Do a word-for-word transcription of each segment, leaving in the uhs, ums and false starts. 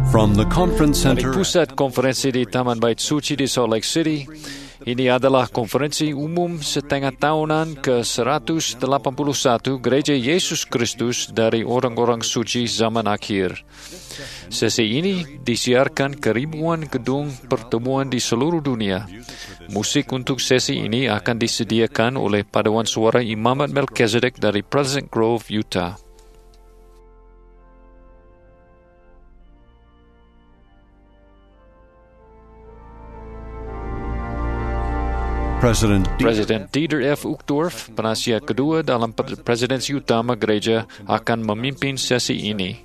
From the conference Dari center pusat konferensi di Taman Bait Suci di Salt Lake City, ini adalah konferensi umum setengah tahunan ke seratus delapan puluh satu Gereja Yesus Kristus dari orang-orang suci zaman akhir. Sesi ini disiarkan ke ribuan gedung pertemuan di seluruh dunia. Musik untuk sesi ini akan disediakan oleh paduan suara Imamat Melchizedek dari Pleasant Grove, Utah. President Presiden Dieter F. Uchtdorf, penasihat kedua dalam presidensi utama gereja, akan memimpin sesi ini.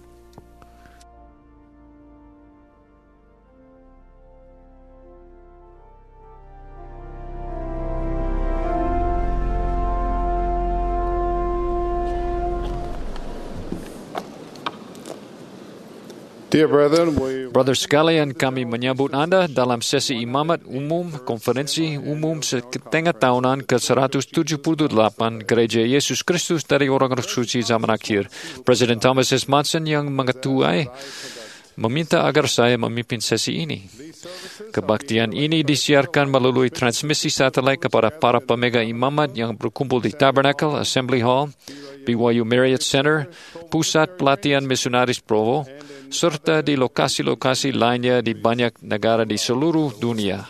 Dear brethren, we Brother sekalian, kami menyambut Anda dalam sesi imamat umum konferensi umum setengah tahunan ke seratus tujuh puluh delapan Gereja Yesus Kristus dari orang-orang suci zaman akhir. Presiden Thomas S. Monson yang mengetuai meminta agar saya memimpin sesi ini. Kebaktian ini disiarkan melalui transmisi satelit kepada para pemegang imamat yang berkumpul di Tabernacle Assembly Hall, B Y U Marriott Center, Pusat Pelatihan Misionaris Provo, serta di lokasi-lokasi lainnya di banyak negara di seluruh dunia.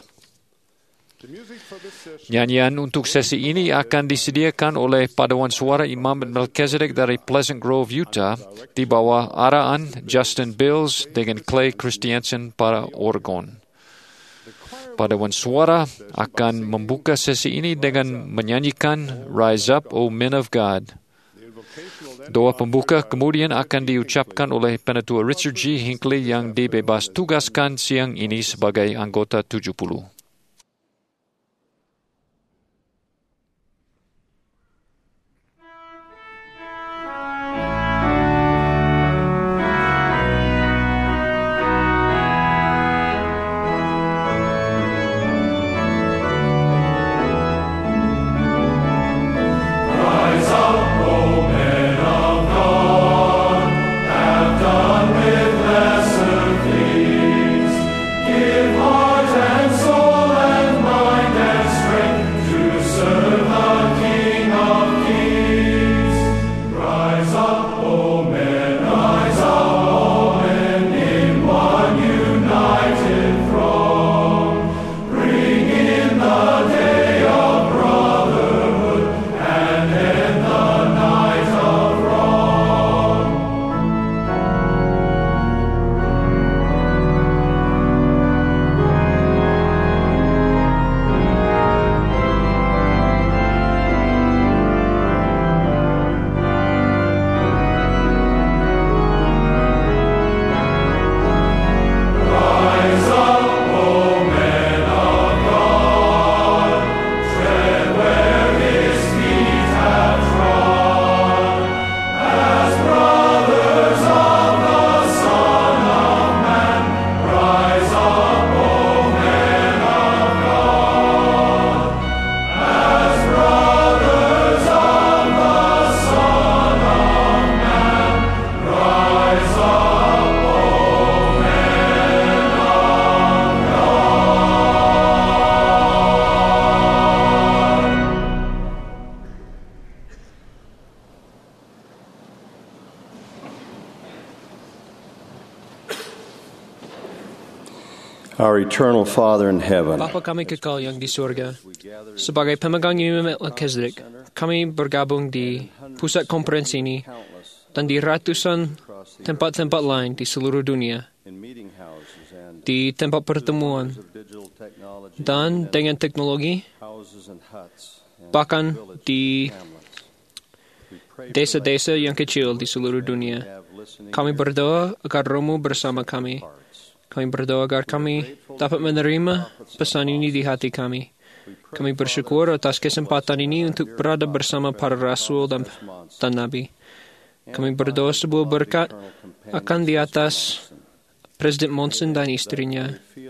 Nyanyian untuk sesi ini akan disediakan oleh paduan suara Imamat Melchizedek dari Pleasant Grove, Utah, di bawah arahan Justin Bills dengan Clay Christiansen para organ. Paduan suara akan membuka sesi ini dengan menyanyikan Rise Up, O Men of God. Doa pembuka kemudian akan diucapkan oleh Penatua Richard G. Hinckley yang dibebas tugaskan siang ini sebagai anggota tujuh puluh. Our eternal Father in heaven, Bapa kami kekal yang di surga, sebagai pemegang Imamat Melchizedek, kami bergabung di pusat konferensi ini dan di ratusan tempat-tempat lain di seluruh dunia, di tempat pertemuan, dan dengan teknologi, bahkan di desa-desa yang kecil di seluruh dunia. Kami berdoa agar Roh-Mu bersama kami. Kami berdoa agar kami dapat menerima pesan ini di hati kami. Kami bersyukur atas kesempatan ini untuk berada bersama para rasul dan, dan nabi. Kami berdoa sebuah berkat akan di atas Presiden Monson dan istrinya.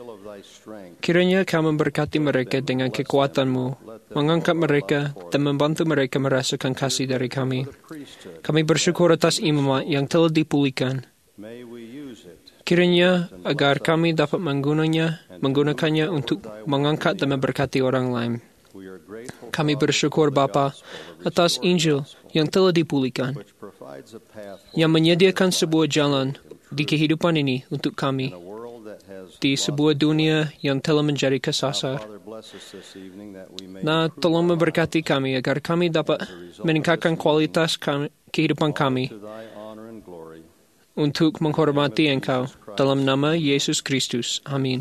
Kiranya Kau memberkati mereka dengan kekuatan-Mu, mengangkat mereka dan membantu mereka merasakan kasih dari kami. Kami bersyukur atas imamat yang telah dipulihkan. Kiranya agar kami dapat menggunanya, menggunakannya untuk mengangkat dan memberkati orang lain. Kami bersyukur Bapa atas Injil yang telah dipulihkan, yang menyediakan sebuah jalan di kehidupan ini untuk kami, di sebuah dunia yang telah menjadi kesasar. Nah, tolong memberkati kami agar kami dapat meningkatkan kualitas kami, kehidupan kami untuk menghormati Engkau. Dalam nama Yesus Kristus. Amin.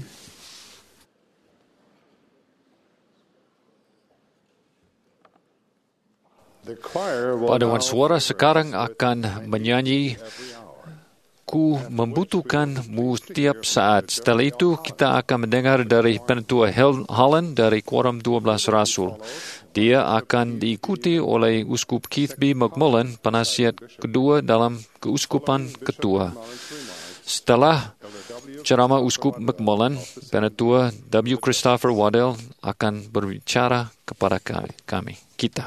Paduan suara sekarang akan menyanyi Ku membutuhkanmu setiap saat. Setelah itu kita akan mendengar dari Penatua Holland dari Quorum dua belas Rasul. Dia akan diikuti oleh Uskup Keith B. McMullen, penasihat kedua dalam keuskupan ketua. Setelah ceramah Uskup McMullen, Penatua W. Christopher Waddell akan berbicara kepada kami, kita.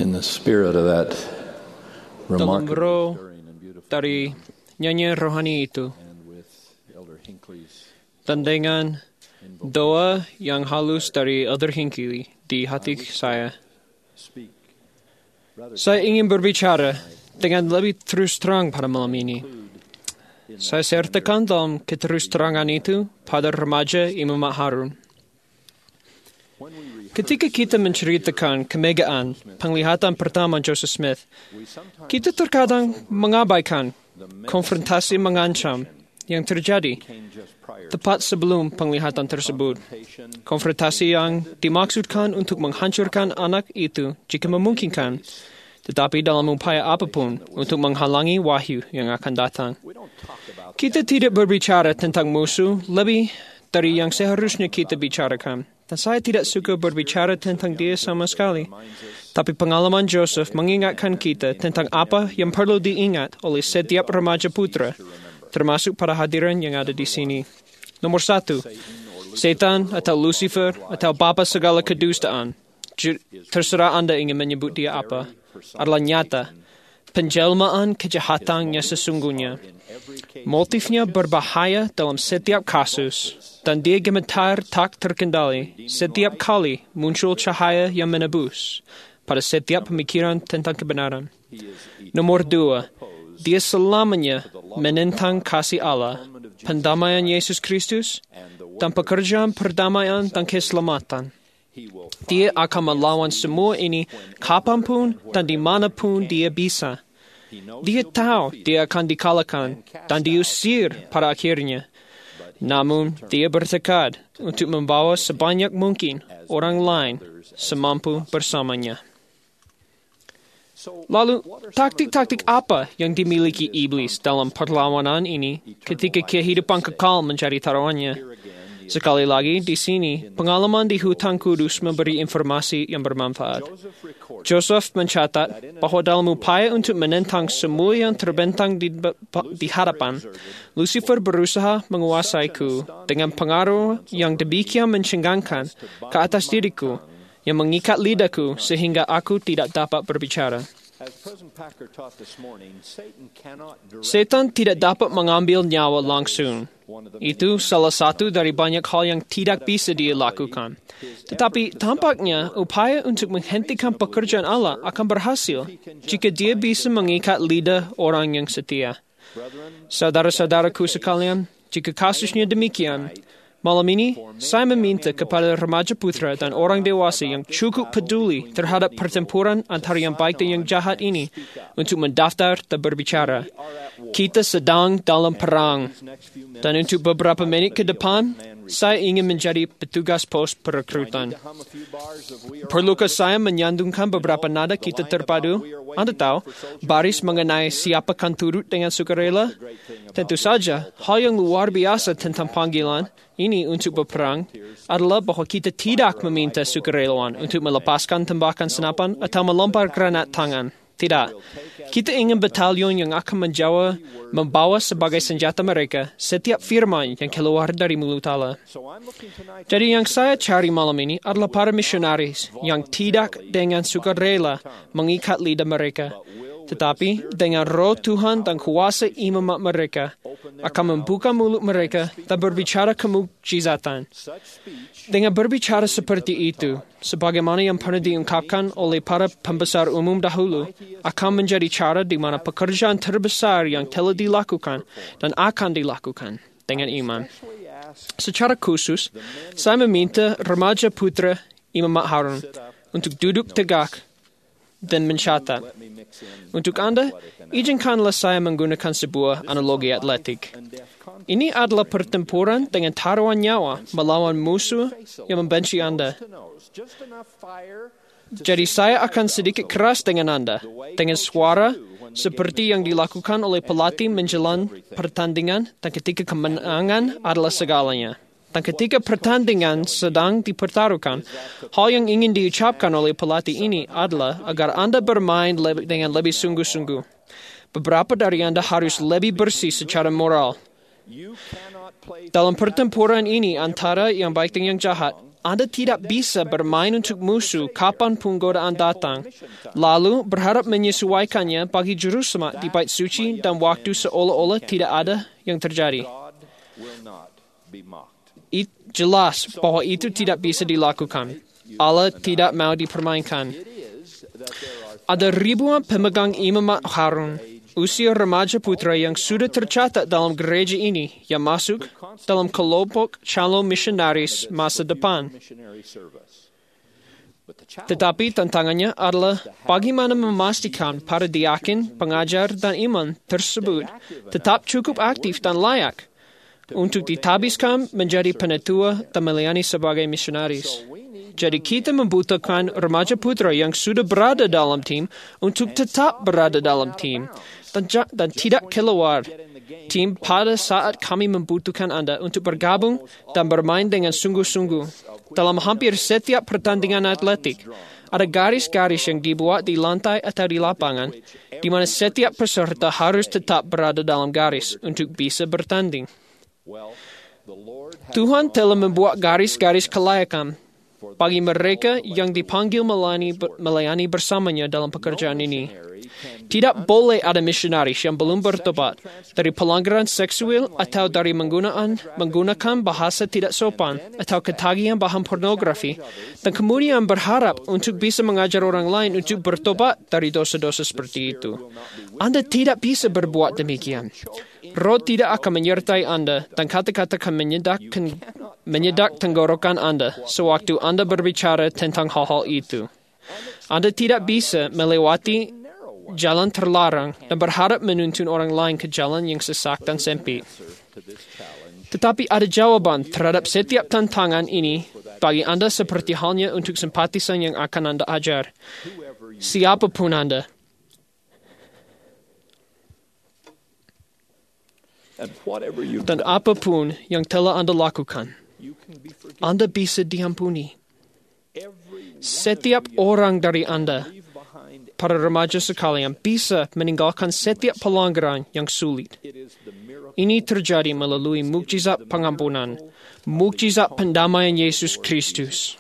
In the spirit of that Dalam remarkable roh stirring and beautiful dari nyanyian rohani itu, and with Elder Hinckley's dan dengan doa yang halus dari Elder Hinckley di hati saya, speak rather saya ingin berbicara dengan lebih terus terang pada malam ini. Saya sertakan dalam keterus terangan itu pada remaja Imam Harun. Ketika kita menceritakan kemegahan penglihatan pertama Joseph Smith, kita terkadang mengabaikan konfrontasi mengancam yang terjadi tepat sebelum penglihatan tersebut. Konfrontasi yang dimaksudkan untuk menghancurkan anak itu jika memungkinkan, tetapi dalam upaya apapun untuk menghalangi wahyu yang akan datang. Kita tidak berbicara tentang musuh lebih dari yang seharusnya kita bicarakan. Dan saya tidak suka berbicara tentang dia sama sekali. Tapi pengalaman Joseph mengingatkan kita tentang apa yang perlu diingat oleh setiap remaja putra, termasuk para hadirin yang ada di sini. Nomor satu, setan atau Lucifer atau bapa segala kedustaan, terserah Anda ingin menyebut dia apa, adalah nyata. Penjelmaan kejahatannya sesungguhnya. Motifnya berbahaya dalam setiap kasus, dan dia gemetar tak terkendali setiap kali muncul cahaya yang menebus pada setiap pemikiran tentang kebenaran. Nomor dua, dia selamanya menentang kasih Allah, pendamaian Yesus Kristus, dan pekerjaan perdamaian dan keselamatan. Dia akan melawan semua ini kapanpun dan dimanapun dia bisa. Dia tahu dia akan dikalahkan dan diusir pada akhirnya. Namun, dia bertekad untuk membawa sebanyak mungkin orang lain semampu bersamanya. Lalu, taktik-taktik apa yang dimiliki iblis dalam perlawanan ini ketika kehidupan kekal menjadi taruhannya? Sekali lagi, di sini, pengalaman di hutan kudus memberi informasi yang bermanfaat. Joseph mencatat bahwa dalam upaya untuk menentang semua yang terbentang di, di hadapan, Lucifer berusaha menguasaiku dengan pengaruh yang demikian mencengangkan ke atas diriku, yang mengikat lidahku sehingga aku tidak dapat berbicara. Setan tidak dapat mengambil nyawa langsung. Itu salah satu dari banyak hal yang tidak bisa dia lakukan. Tetapi tampaknya upaya untuk menghentikan pekerjaan Allah akan berhasil jika dia bisa mengikat lidah orang yang setia. Saudara-saudaraku sekalian, jika kasusnya demikian, malam ini, saya meminta kepada remaja putra dan orang dewasa yang cukup peduli terhadap pertempuran antara yang baik dan yang jahat ini untuk mendaftar dan berbicara. Kita sedang dalam perang. Dan untuk beberapa menit ke depan, saya ingin menjadi petugas pos perekrutan. Perlukah saya menyandungkan beberapa nada kita terpadu? Anda tahu, baris mengenai siapa akan turut dengan sukarela? Tentu saja, hal yang luar biasa tentang panggilan ini untuk berperang adalah bahwa kita tidak meminta sukarelawan untuk melepaskan tembakan senapan atau melempar granat tangan. Tidak. Kita ingin batalion yang akan menjawab, membawa sebagai senjata mereka setiap firman yang keluar dari mulut Allah. Jadi yang saya cari malam ini adalah para misionaris yang tidak dengan sukarela mengikat lidah mereka, tetapi dengan roh Tuhan dan kuasa imamat mereka akan membuka mulut mereka dan berbicara kemukjizatan. Dengan berbicara seperti itu, sebagaimana yang pernah diungkapkan oleh para pembesar umum dahulu, akan menjadi cara di mana pekerjaan terbesar yang telah dilakukan dan akan dilakukan dengan iman. Secara khusus, saya meminta remaja putra Imam Harun untuk duduk tegak dan mencatat. Untuk Anda, izinkanlah saya menggunakan sebuah analogi atletik. Ini adalah pertempuran dengan taruhan nyawa melawan musuh yang membenci Anda. Jadi saya akan sedikit keras dengan Anda, dengan suara seperti yang dilakukan oleh pelatih menjelang pertandingan dan ketika kemenangan adalah segalanya. Dan ketika pertandingan sedang dipertaruhkan, hal yang ingin diucapkan oleh pelatih ini adalah agar Anda bermain lebih, dengan lebih sungguh-sungguh. Beberapa dari Anda harus lebih bersih secara moral. Dalam pertempuran ini antara yang baik dan yang jahat, Anda tidak bisa bermain untuk musuh kapanpun godaan datang, lalu berharap menyesuaikannya bagi juru selamat di bait suci dan waktu seolah-olah tidak ada yang terjadi. It, jelas bahwa itu tidak bisa dilakukan. Allah tidak mau dipermainkan. Ada ribuan pemegang imamat Harun, usia remaja putra yang sudah tercatat dalam gereja ini yang masuk dalam kelompok calon misionaris masa depan. Tetapi tantangannya adalah bagaimana memastikan para diaken, pengajar, dan imam tersebut tetap cukup aktif dan layak untuk ditabiskan menjadi penatua dan melayani sebagai misionaris. Jadi kita membutuhkan remaja putra yang sudah berada dalam tim untuk tetap berada dalam tim dan, dan tidak keluar tim pada saat kami membutuhkan Anda untuk bergabung dan bermain dengan sungguh-sungguh. Dalam hampir setiap pertandingan atletik, ada garis-garis yang dibuat di lantai atau di lapangan, di mana setiap peserta harus tetap berada dalam garis untuk bisa bertanding. Tuhan telah membuat garis-garis kelayakan bagi mereka yang dipanggil melayani, melayani bersamanya dalam pekerjaan ini. Tidak boleh ada misionaris yang belum bertobat dari pelanggaran seksual atau dari menggunakan, menggunakan bahasa tidak sopan atau ketagihan bahan pornografi dan kemudian berharap untuk bisa mengajar orang lain untuk bertobat dari dosa-dosa seperti itu. Anda tidak bisa berbuat demikian. Roh tidak akan menyertai Anda dan kata-kata akan menyedak, menyedak tenggorokan Anda sewaktu Anda berbicara tentang hal-hal itu. Anda tidak bisa melewati jalan terlarang dan berharap menuntun orang lain ke jalan yang sesak dan sempit. Tetapi ada jawaban terhadap setiap tantangan ini bagi Anda seperti halnya untuk simpatisan yang akan Anda ajar. Siapapun Anda. Dan apapun yang telah Anda lakukan, Anda bisa diampuni. Setiap orang dari Anda, para remaja sekalian, bisa meninggalkan setiap pelanggaran yang sulit. Ini terjadi melalui mukjizat pengampunan, mukjizat pendamaian Yesus Kristus.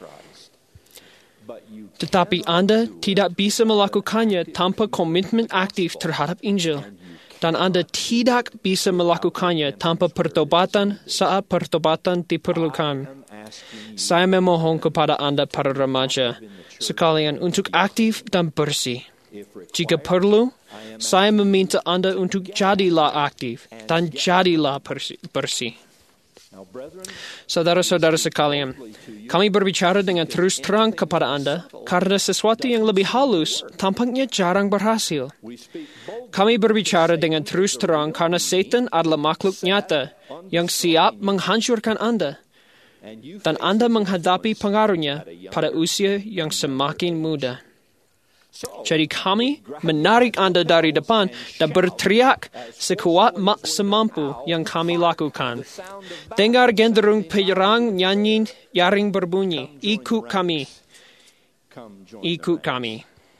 Tetapi Anda tidak bisa melakukannya tanpa komitmen aktif terhadap Injil. Dan Anda tidak bisa melakukannya tanpa pertobatan saat pertobatan diperlukan. Saya memohon kepada Anda para remaja sekalian untuk aktif dan bersih. Jika perlu, saya meminta Anda untuk jadilah aktif dan jadilah bersih. Saudara-saudara sekalian, kami berbicara dengan terus terang kepada Anda karena sesuatu yang lebih halus tampaknya jarang berhasil. Kami berbicara dengan terus terang karena Satan adalah makhluk nyata yang siap menghancurkan Anda. Dan Anda menghadapi pengaruhnya pada usia yang semakin muda. Jadi kami menarik Anda dari depan dan berteriak sekuat semampu yang kami lakukan. Dengar genderung penyerang nyanyi nyaring berbunyi. Ikut kami. Ikut kami.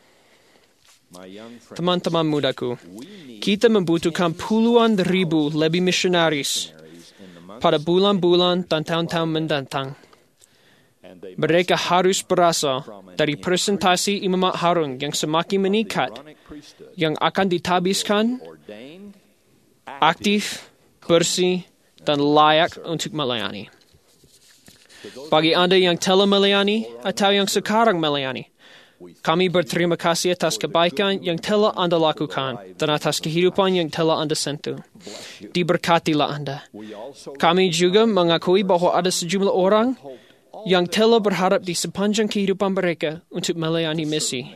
Teman-teman mudaku, kita membutuhkan puluhan ribu lebih misionaris pada bulan-bulan dan tahun-tahun mendatang. Mereka harus berasal dari presentasi imamat Harun yang semakin meningkat, yang akan ditabiskan, aktif, bersih, dan layak untuk melayani. Bagi Anda yang telah melayani atau yang sekarang melayani, kami berterima kasih atas kebaikan yang telah Anda lakukan dan atas kehidupan yang telah Anda sentuh. Diberkatilah Anda. Kami juga mengakui bahwa ada sejumlah orang yang telah berharap di sepanjang kehidupan mereka untuk melayani misi.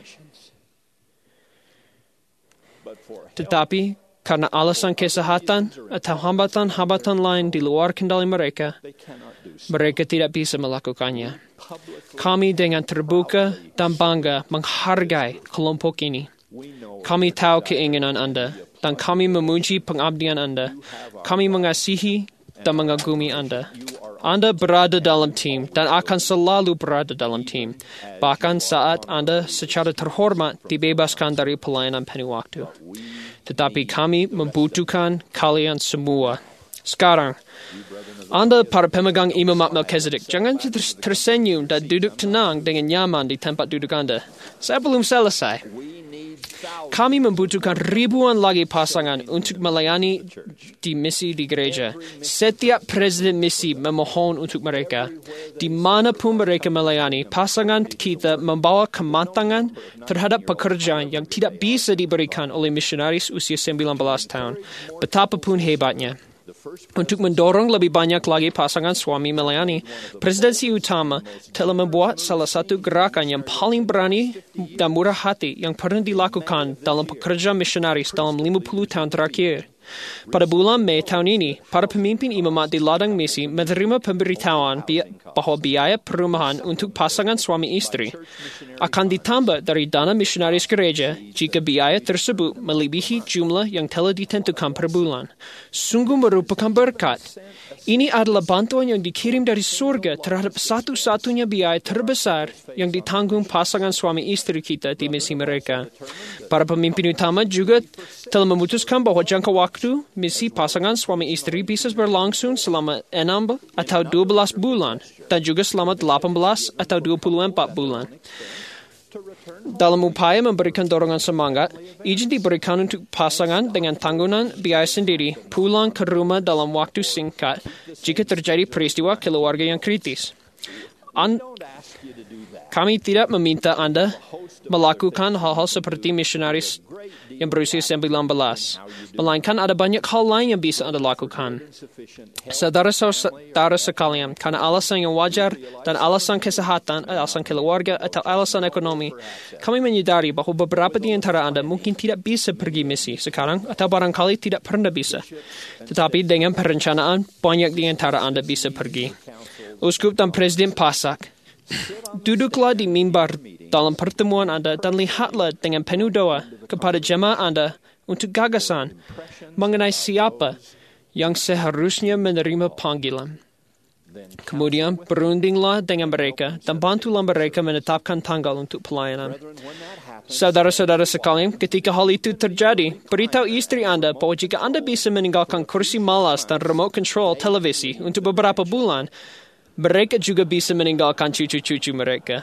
Tetapi, karena alasan kesehatan atau hambatan-hambatan lain di luar kendali mereka, mereka tidak bisa melakukannya. Kami dengan terbuka dan bangga menghargai kelompok ini. Kami tahu keinginan Anda, dan kami memuji pengabdian Anda. Kami mengasihi dan mengagumi Anda. Anda berada dalam tim dan akan selalu berada dalam tim, bahkan saat Anda secara terhormat dibebaskan dari pelayanan penuh waktu. Tetapi kami membutuhkan kalian semua Sekarang, Anda para pemegang imamat Melkisedek, jangan ter- tersenyum dan duduk tenang dengan nyaman di tempat duduk Anda. Saya belum selesai. Kami membutuhkan ribuan lagi pasangan untuk melayani di misi di gereja. Setiap presiden misi memohon untuk mereka. Dimanapun mereka melayani, pasangan kita membawa kematangan terhadap pekerjaan yang tidak bisa diberikan oleh misionaris usia sembilan belas tahun. Betapapun hebatnya. Untuk mendorong lebih banyak lagi pasangan suami melayani, presidensi utama telah membuat salah satu gerakan yang paling berani dan murah hati yang pernah dilakukan dalam pekerjaan misionaris dalam lima puluh tahun terakhir. Pada bulan Mei tahun ini, para pemimpin imamat di ladang misi menerima pemberitahuan bi- bahwa biaya perumahan untuk pasangan suami istri akan ditambah dari dana misionaris gereja jika biaya tersebut melebihi jumlah yang telah ditentukan per bulan. Sungguh merupakan berkat. Ini adalah bantuan yang dikirim dari surga terhadap satu-satunya biaya terbesar yang ditanggung pasangan suami istri kita di misi mereka. Para pemimpin utama juga telah memutuskan bahwa jangka waktu misi pasangan suami istri bisa berlangsung selama enam atau dua belas bulan dan juga selama delapan belas atau dua puluh empat bulan. Dalam upaya memberikan dorongan semangat, izin diberikan untuk pasangan dengan tanggungan biaya sendiri pulang ke rumah dalam waktu singkat jika terjadi peristiwa keluarga yang kritis. An- Kami tidak meminta Anda melakukan hal-hal seperti misionaris yang berusia sembilan belas, melainkan ada banyak hal lain yang bisa Anda lakukan. Saudara-saudara sekalian, karena alasan yang wajar dan alasan kesehatan, alasan keluarga, atau alasan ekonomi, kami menyadari bahwa beberapa di antara Anda mungkin tidak bisa pergi misi sekarang atau barangkali tidak pernah bisa. Tetapi dengan perencanaan, banyak di antara Anda bisa pergi. Uskup dan Presiden Pasak, duduklah di mimbar dalam pertemuan Anda dan lihatlah dengan penuh doa kepada jemaah Anda untuk gagasan mengenai siapa yang seharusnya menerima panggilan. Kemudian berundinglah dengan mereka dan bantulah mereka menetapkan tanggal untuk pelayanan. Saudara-saudara sekalian, ketika hal itu terjadi, beritahu istri Anda bahwa jika Anda bisa meninggalkan kursi malas dan remote control televisi untuk beberapa bulan, mereka juga bisa meninggalkan cucu-cucu mereka.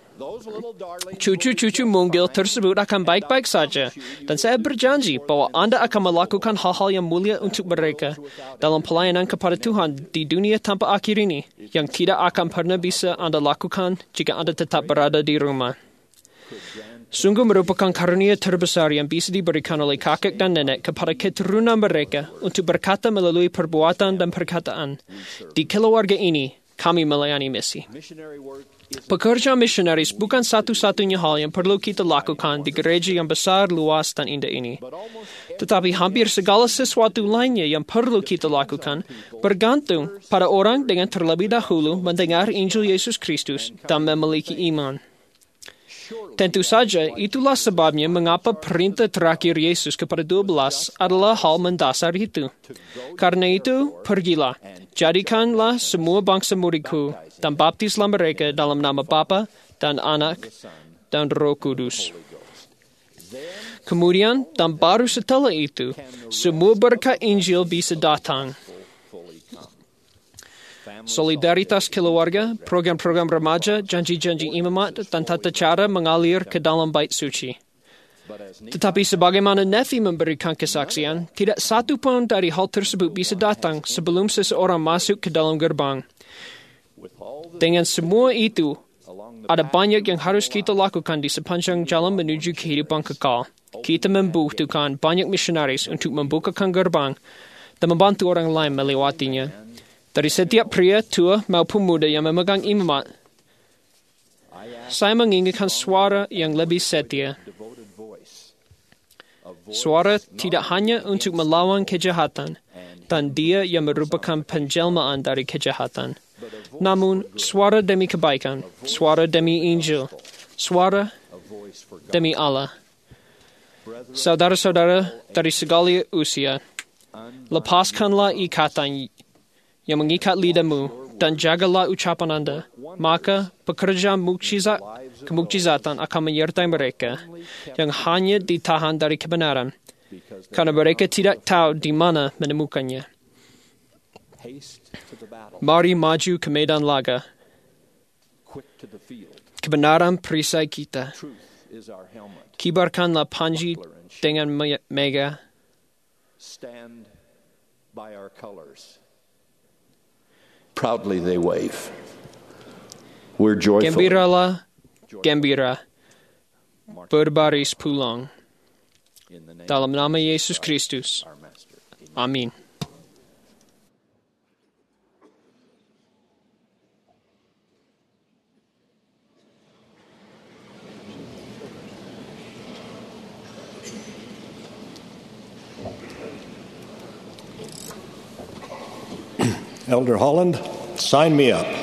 Cucu-cucu mungil tersebut akan baik-baik saja, dan saya berjanji bahwa Anda akan melakukan hal-hal yang mulia untuk mereka dalam pelayanan kepada Tuhan di dunia tanpa akhir ini, yang tidak akan pernah bisa Anda lakukan jika Anda tetap berada di rumah. Sungguh merupakan karunia terbesar yang bisa diberikan oleh kakek dan nenek kepada keturunan mereka untuk berkata melalui perbuatan dan perkataan. Di keluarga ini, kami melayani misi. Pekerjaan misionaris bukan satu-satunya hal yang perlu kita lakukan di gereja yang besar, luas, dan indah ini. Tetapi hampir segala sesuatu lainnya yang perlu kita lakukan bergantung pada orang dengan terlebih dahulu mendengar Injil Yesus Kristus dan memiliki iman. Tentu saja, itulah sebabnya mengapa perintah terakhir Yesus kepada dua belas adalah hal mendasar itu. Karena itu, pergilah, jadikanlah semua bangsa muridku, dan baptislah mereka dalam nama Bapa dan Anak dan Roh Kudus. Kemudian, dan baru setelah itu, semua berkat Injil bisa datang. Solidaritas keluarga, program-program remaja, janji-janji imamat, dan tata cara mengalir ke dalam bait suci. Tetapi sebagaimana Nefi memberikan kesaksian, tidak satu pun dari hal tersebut bisa datang sebelum seseorang masuk ke dalam gerbang. Dengan semua itu, ada banyak yang harus kita lakukan di sepanjang jalan menuju kehidupan kekal. Kita membutuhkan banyak misionaris untuk membukakan gerbang dan membantu orang lain melewatinya. Dari setiap pria, tua maupun muda yang memegang imamat, saya menginginkan suara yang lebih setia. Suara tidak hanya untuk melawan kejahatan, dan dia yang merupakan penjelmaan dari kejahatan. Namun, suara demi kebaikan, suara demi Injil, suara demi Allah. Saudara-saudara dari segala usia, lepaskanlah ikatan yang mengikat lidahmu, dan jagalah ucapan Anda, maka pekerjaan mukjizat, kemukjizatan akan menyertai mereka yang hanya ditahan dari kebenaran, karena mereka tidak tahu di mana menemukannya. Haste to the battle, Mari maju ke medan laga. quick to the field. Kebenaran perisai kita. Truth is our helmet. Kibarkanlah panji dengan me- mega. Stand by our colors. Proudly they wave. We're joyful. Gembiralah, gembira. Berbaris pulang. In the name Dalam nama Yesus Kristus. of our Master. Amin. Elder Holland, sign me up.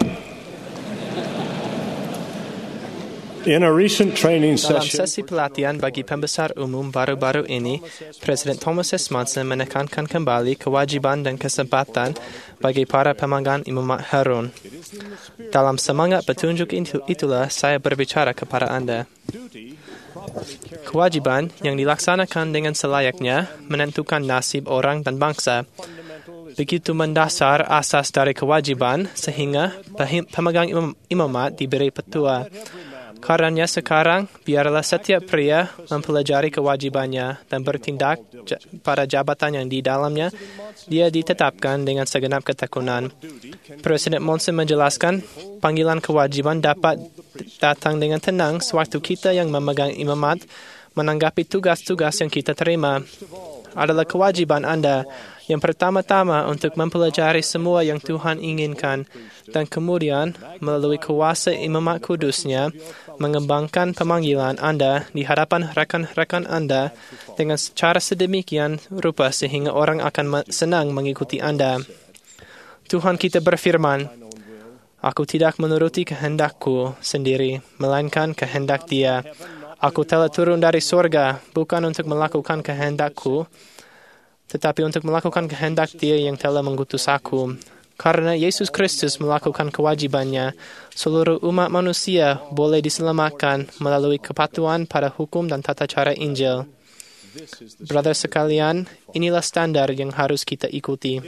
In a recent training Dalam session, sesi pelatihan bagi pembesar umum baru-baru ini, Presiden Thomas S. Monson menekankan kembali kewajiban dan kesempatan bagi para pemegang imamat Harun. Dalam semangat petunjuk itu, itulah saya berbicara kepada anda. Kewajiban yang dilaksanakan dengan selayaknya menentukan nasib orang dan bangsa. Begitu mendasar asas dari kewajiban sehingga pemegang imam, imamat diberi petua. Karenanya sekarang, biarlah setiap pria mempelajari kewajibannya dan bertindak pada jabatan yang di dalamnya dia ditetapkan dengan segenap ketekunan. Presiden Monson menjelaskan, panggilan kewajiban dapat datang dengan tenang sewaktu kita yang memegang imamat menanggapi tugas-tugas yang kita terima. Adalah kewajiban anda yang pertama-tama untuk mempelajari semua yang Tuhan inginkan dan kemudian melalui kuasa imamat kudusnya mengembangkan pemanggilan anda di hadapan rekan-rekan anda dengan cara sedemikian rupa sehingga orang akan senang mengikuti anda. Tuhan kita berfirman, Aku tidak menuruti kehendakku sendiri, melainkan kehendak Dia. Aku telah turun dari surga bukan untuk melakukan kehendakku, tetapi untuk melakukan kehendak Dia yang telah mengutus aku. Karena Yesus Kristus melakukan kewajibannya, seluruh umat manusia boleh diselamatkan melalui kepatuhan pada hukum dan tata cara Injil. Brother sekalian, inilah standar yang harus kita ikuti.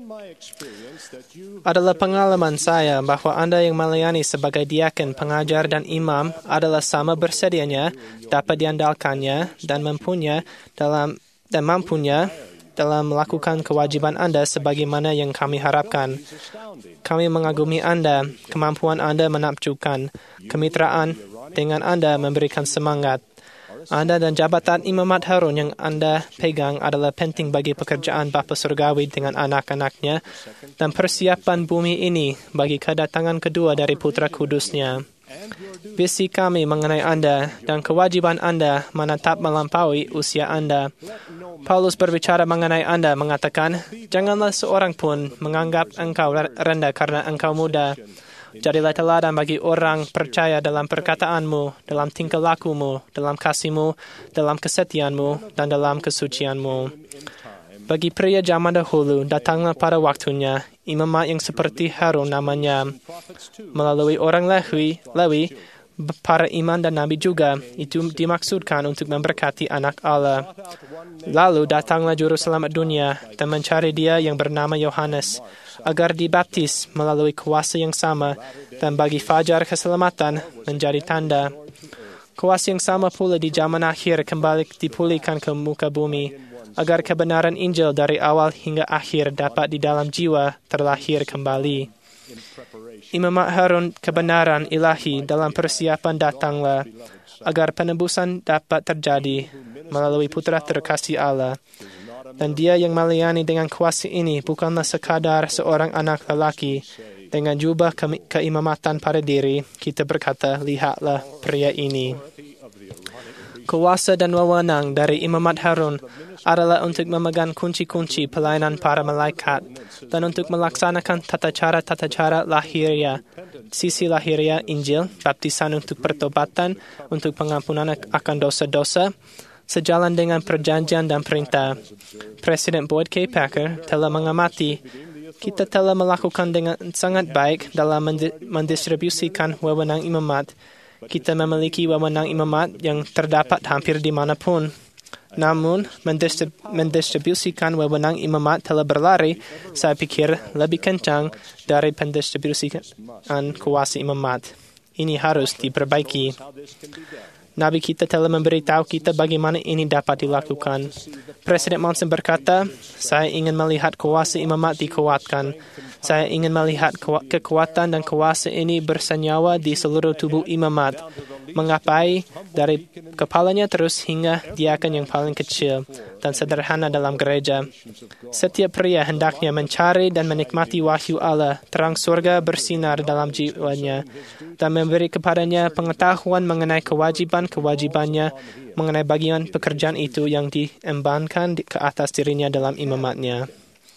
Adalah pengalaman saya bahwa Anda yang melayani sebagai diaken, pengajar dan imam adalah sama bersedianya, dapat diandalkannya dan mempunyai dalam dan mampunya dalam melakukan kewajiban Anda sebagaimana yang kami harapkan. Kami mengagumi Anda, kemampuan Anda menakjubkan, kemitraan dengan Anda memberikan semangat. Anda dan jabatan imamat Harun yang Anda pegang adalah penting bagi pekerjaan Bapa Surgawi dengan anak-anaknya dan persiapan bumi ini bagi kedatangan kedua dari Putra Kudusnya. Visi kami mengenai Anda dan kewajiban Anda menetap melampaui usia Anda. Paulus berbicara mengenai Anda mengatakan, janganlah seorang pun menganggap engkau rendah karena engkau muda. Jadilah teladan bagi orang percaya dalam perkataanmu, dalam tingkah lakumu, dalam kasihmu, dalam kesetiaanmu, dan dalam kesucianmu. Bagi pria zaman dahulu, datanglah pada waktunya imamat yang seperti Harun namanya. Melalui orang Lewi, Lewi, para imam dan nabi juga, itu dimaksudkan untuk memberkati anak Allah. Lalu datanglah juru selamat dunia dan mencari dia yang bernama Yohanes, agar dibaptis melalui kuasa yang sama dan bagi fajar keselamatan menjadi tanda. Kuasa yang sama pula di zaman akhir kembali dipulihkan ke muka bumi, agar kebenaran Injil dari awal hingga akhir dapat di dalam jiwa terlahir kembali. Imamat Harun kebenaran ilahi dalam persiapan datanglah, agar penebusan dapat terjadi melalui putra terkasih Allah. Dan dia yang melayani dengan kuasa ini bukanlah sekadar seorang anak lelaki dengan jubah ke- keimamatan pada diri. Kita berkata, lihatlah pria ini. Kuasa dan wewenang dari imamat Harun adalah untuk memegang kunci-kunci pelayanan para malaikat dan untuk melaksanakan tata cara-tata cara lahiria, sisi lahiria Injil, baptisan untuk pertobatan, untuk pengampunan akan dosa-dosa, sejalan dengan perjanjian dan perintah. Presiden Boyd K. Packer telah mengamati, kita telah melakukan dengan sangat baik dalam mendistribusikan wewenang imamat. Kita memiliki wewenang imamat yang terdapat hampir di manapun. Namun, mendistrib- mendistribusikan wewenang imamat telah berlari, saya pikir, lebih kencang dari pendistribusian kuasa imamat. Ini harus diperbaiki. Nabi kita telah memberitahu kita bagaimana ini dapat dilakukan. Presiden Monson berkata, saya ingin melihat kuasa imamat dikuatkan. Saya ingin melihat kekuatan dan kuasa ini bersenyawa di seluruh tubuh imamat, mengapai dari kepalanya terus hingga diaken yang paling kecil dan sederhana dalam gereja. Setiap pria hendaknya mencari dan menikmati wahyu Allah, terang surga bersinar dalam jiwanya, dan memberi kepadanya pengetahuan mengenai kewajiban-kewajibannya, mengenai bagian pekerjaan itu yang diembankan ke atas dirinya dalam imamatnya.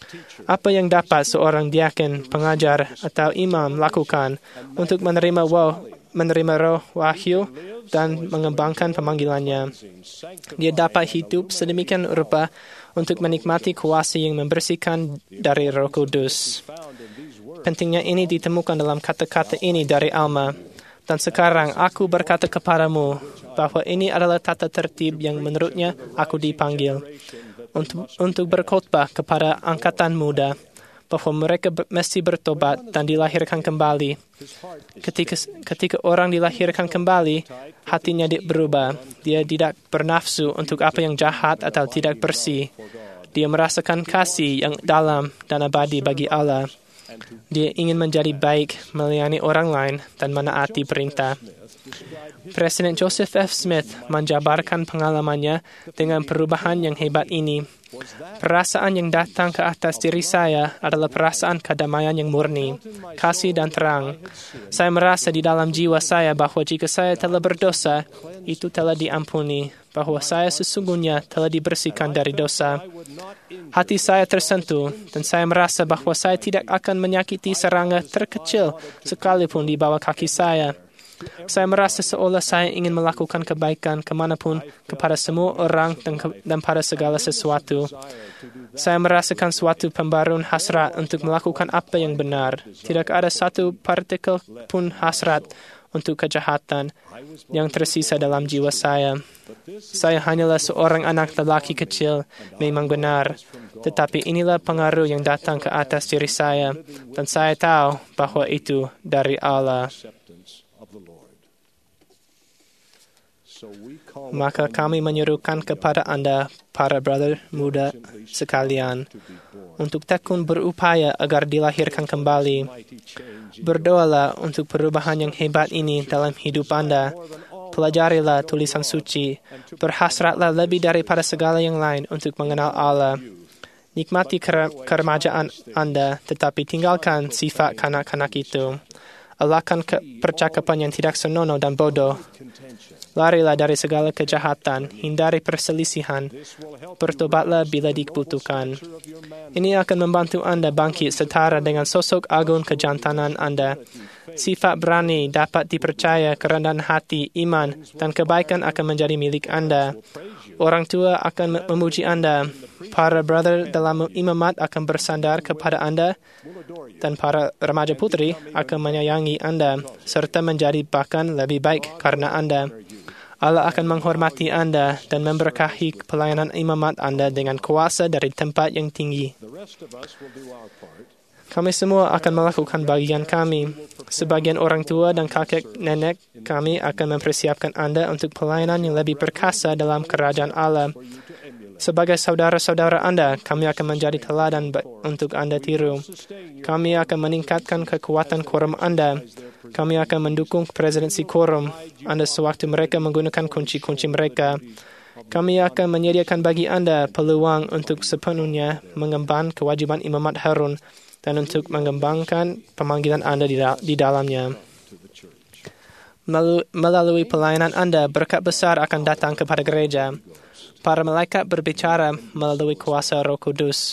Apa yang dapat seorang diaken, pengajar, atau imam lakukan untuk menerima wow, menerima roh wahyu dan mengembangkan pemanggilannya? Dia dapat hidup sedemikian rupa untuk menikmati kuasa yang membersihkan dari Roh Kudus. Pentingnya ini ditemukan dalam kata-kata ini dari Alma. Dan sekarang aku berkata kepadamu bahwa ini adalah tata tertib yang menurutnya aku dipanggil. Untuk, untuk berkhotbah kepada angkatan muda bahwa mereka ber, mesti bertobat dan dilahirkan kembali. Ketika, ketika orang dilahirkan kembali, hatinya berubah. Dia tidak bernafsu untuk apa yang jahat atau tidak bersih. Dia merasakan kasih yang dalam dan abadi bagi Allah. Dia ingin menjadi baik, melayani orang lain, dan menaati perintah. Presiden Joseph F. Smith menjabarkan pengalamannya dengan perubahan yang hebat ini. Perasaan yang datang ke atas diri saya adalah perasaan kedamaian yang murni, kasih dan terang. Saya merasa di dalam jiwa saya bahwa jika saya telah berdosa, itu telah diampuni, bahwa saya sesungguhnya telah dibersihkan dari dosa. Hati saya tersentuh, dan saya merasa bahwa saya tidak akan menyakiti serangga terkecil sekalipun di bawah kaki saya. Saya merasa seolah saya ingin melakukan kebaikan kemanapun kepada semua orang dan, ke, dan pada segala sesuatu. Saya merasakan suatu pembaruan hasrat untuk melakukan apa yang benar. Tidak ada satu partikel pun hasrat untuk kejahatan yang tersisa dalam jiwa saya. Saya hanyalah seorang anak lelaki kecil, memang benar. Tetapi inilah pengaruh yang datang ke atas diri saya, dan saya tahu bahwa itu dari Allah. Maka kami menyerukan kepada Anda, para brother muda sekalian, untuk tekun berupaya agar dilahirkan kembali. Berdoalah untuk perubahan yang hebat ini dalam hidup Anda. Pelajarilah tulisan suci. Berhasratlah lebih daripada segala yang lain untuk mengenal Allah. Nikmati keremajaan Anda, tetapi tinggalkan sifat kanak-kanak itu. Elakkan percakapan yang tidak senonoh dan bodoh. Larilah dari segala kejahatan, hindari perselisihan, bertobatlah bila dibutuhkan. Ini akan membantu Anda bangkit setara dengan sosok agung kejantanan Anda. Sifat berani dapat dipercaya, kerendahan hati, iman, dan kebaikan akan menjadi milik Anda. Orang tua akan memuji Anda. Para brother dalam imamat akan bersandar kepada Anda, dan para remaja putri akan menyayangi Anda, serta menjadi bahkan lebih baik karena Anda. Allah akan menghormati Anda dan memberkahi pelayanan imamat Anda dengan kuasa dari tempat yang tinggi. Kami semua akan melakukan bagian kami. Sebagian orang tua dan kakek nenek kami akan mempersiapkan Anda untuk pelayanan yang lebih perkasa dalam kerajaan Allah. Sebagai saudara-saudara Anda, kami akan menjadi teladan untuk Anda tiru. Kami akan meningkatkan kekuatan quorum Anda. Kami akan mendukung presidensi quorum Anda sewaktu mereka menggunakan kunci-kunci mereka. Kami akan menyediakan bagi Anda peluang untuk sepenuhnya mengemban kewajiban imamat Harun dan untuk mengembangkan pemanggilan Anda di, da- di dalamnya. Melalui, melalui pelayanan Anda, berkat besar akan datang kepada gereja. Para malaikat berbicara melalui kuasa Roh Kudus.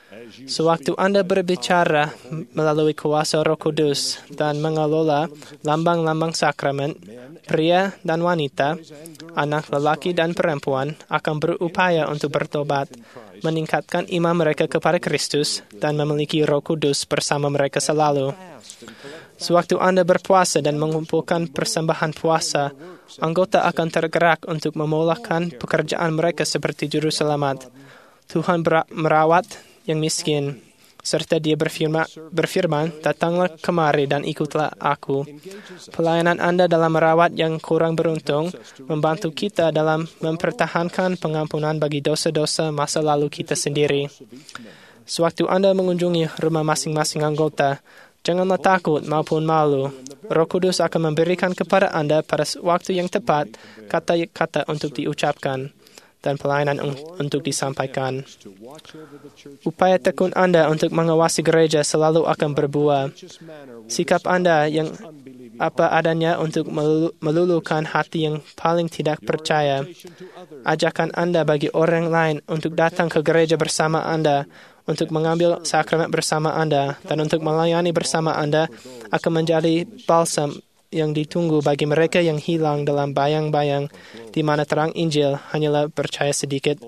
Sewaktu Anda berbicara melalui kuasa Roh Kudus dan mengelola lambang-lambang sakramen, pria dan wanita, anak lelaki dan perempuan akan berupaya untuk bertobat, meningkatkan iman mereka kepada Kristus, dan memiliki Roh Kudus bersama mereka selalu. Sewaktu Anda berpuasa dan mengumpulkan persembahan puasa, anggota akan tergerak untuk memulakan pekerjaan mereka seperti juru selamat. Tuhan merawat yang miskin, serta Dia berfirman, berfirman, datanglah kemari dan ikutlah aku. Pelayanan Anda dalam merawat yang kurang beruntung membantu kita dalam mempertahankan pengampunan bagi dosa-dosa masa lalu kita sendiri. Sewaktu Anda mengunjungi rumah masing-masing anggota, janganlah takut maupun malu. Roh Kudus akan memberikan kepada Anda pada waktu yang tepat kata-kata untuk diucapkan dan pelayanan untuk disampaikan. Upaya tekun Anda untuk mengawasi gereja selalu akan berbuah. Sikap Anda yang apa adanya untuk meluluhkan hati yang paling tidak percaya. Ajakan Anda bagi orang lain untuk datang ke gereja bersama Anda, untuk mengambil sakramen bersama Anda, dan untuk melayani bersama Anda akan menjadi balsam yang ditunggu bagi mereka yang hilang dalam bayang-bayang di mana terang Injil hanyalah percaya sedikit.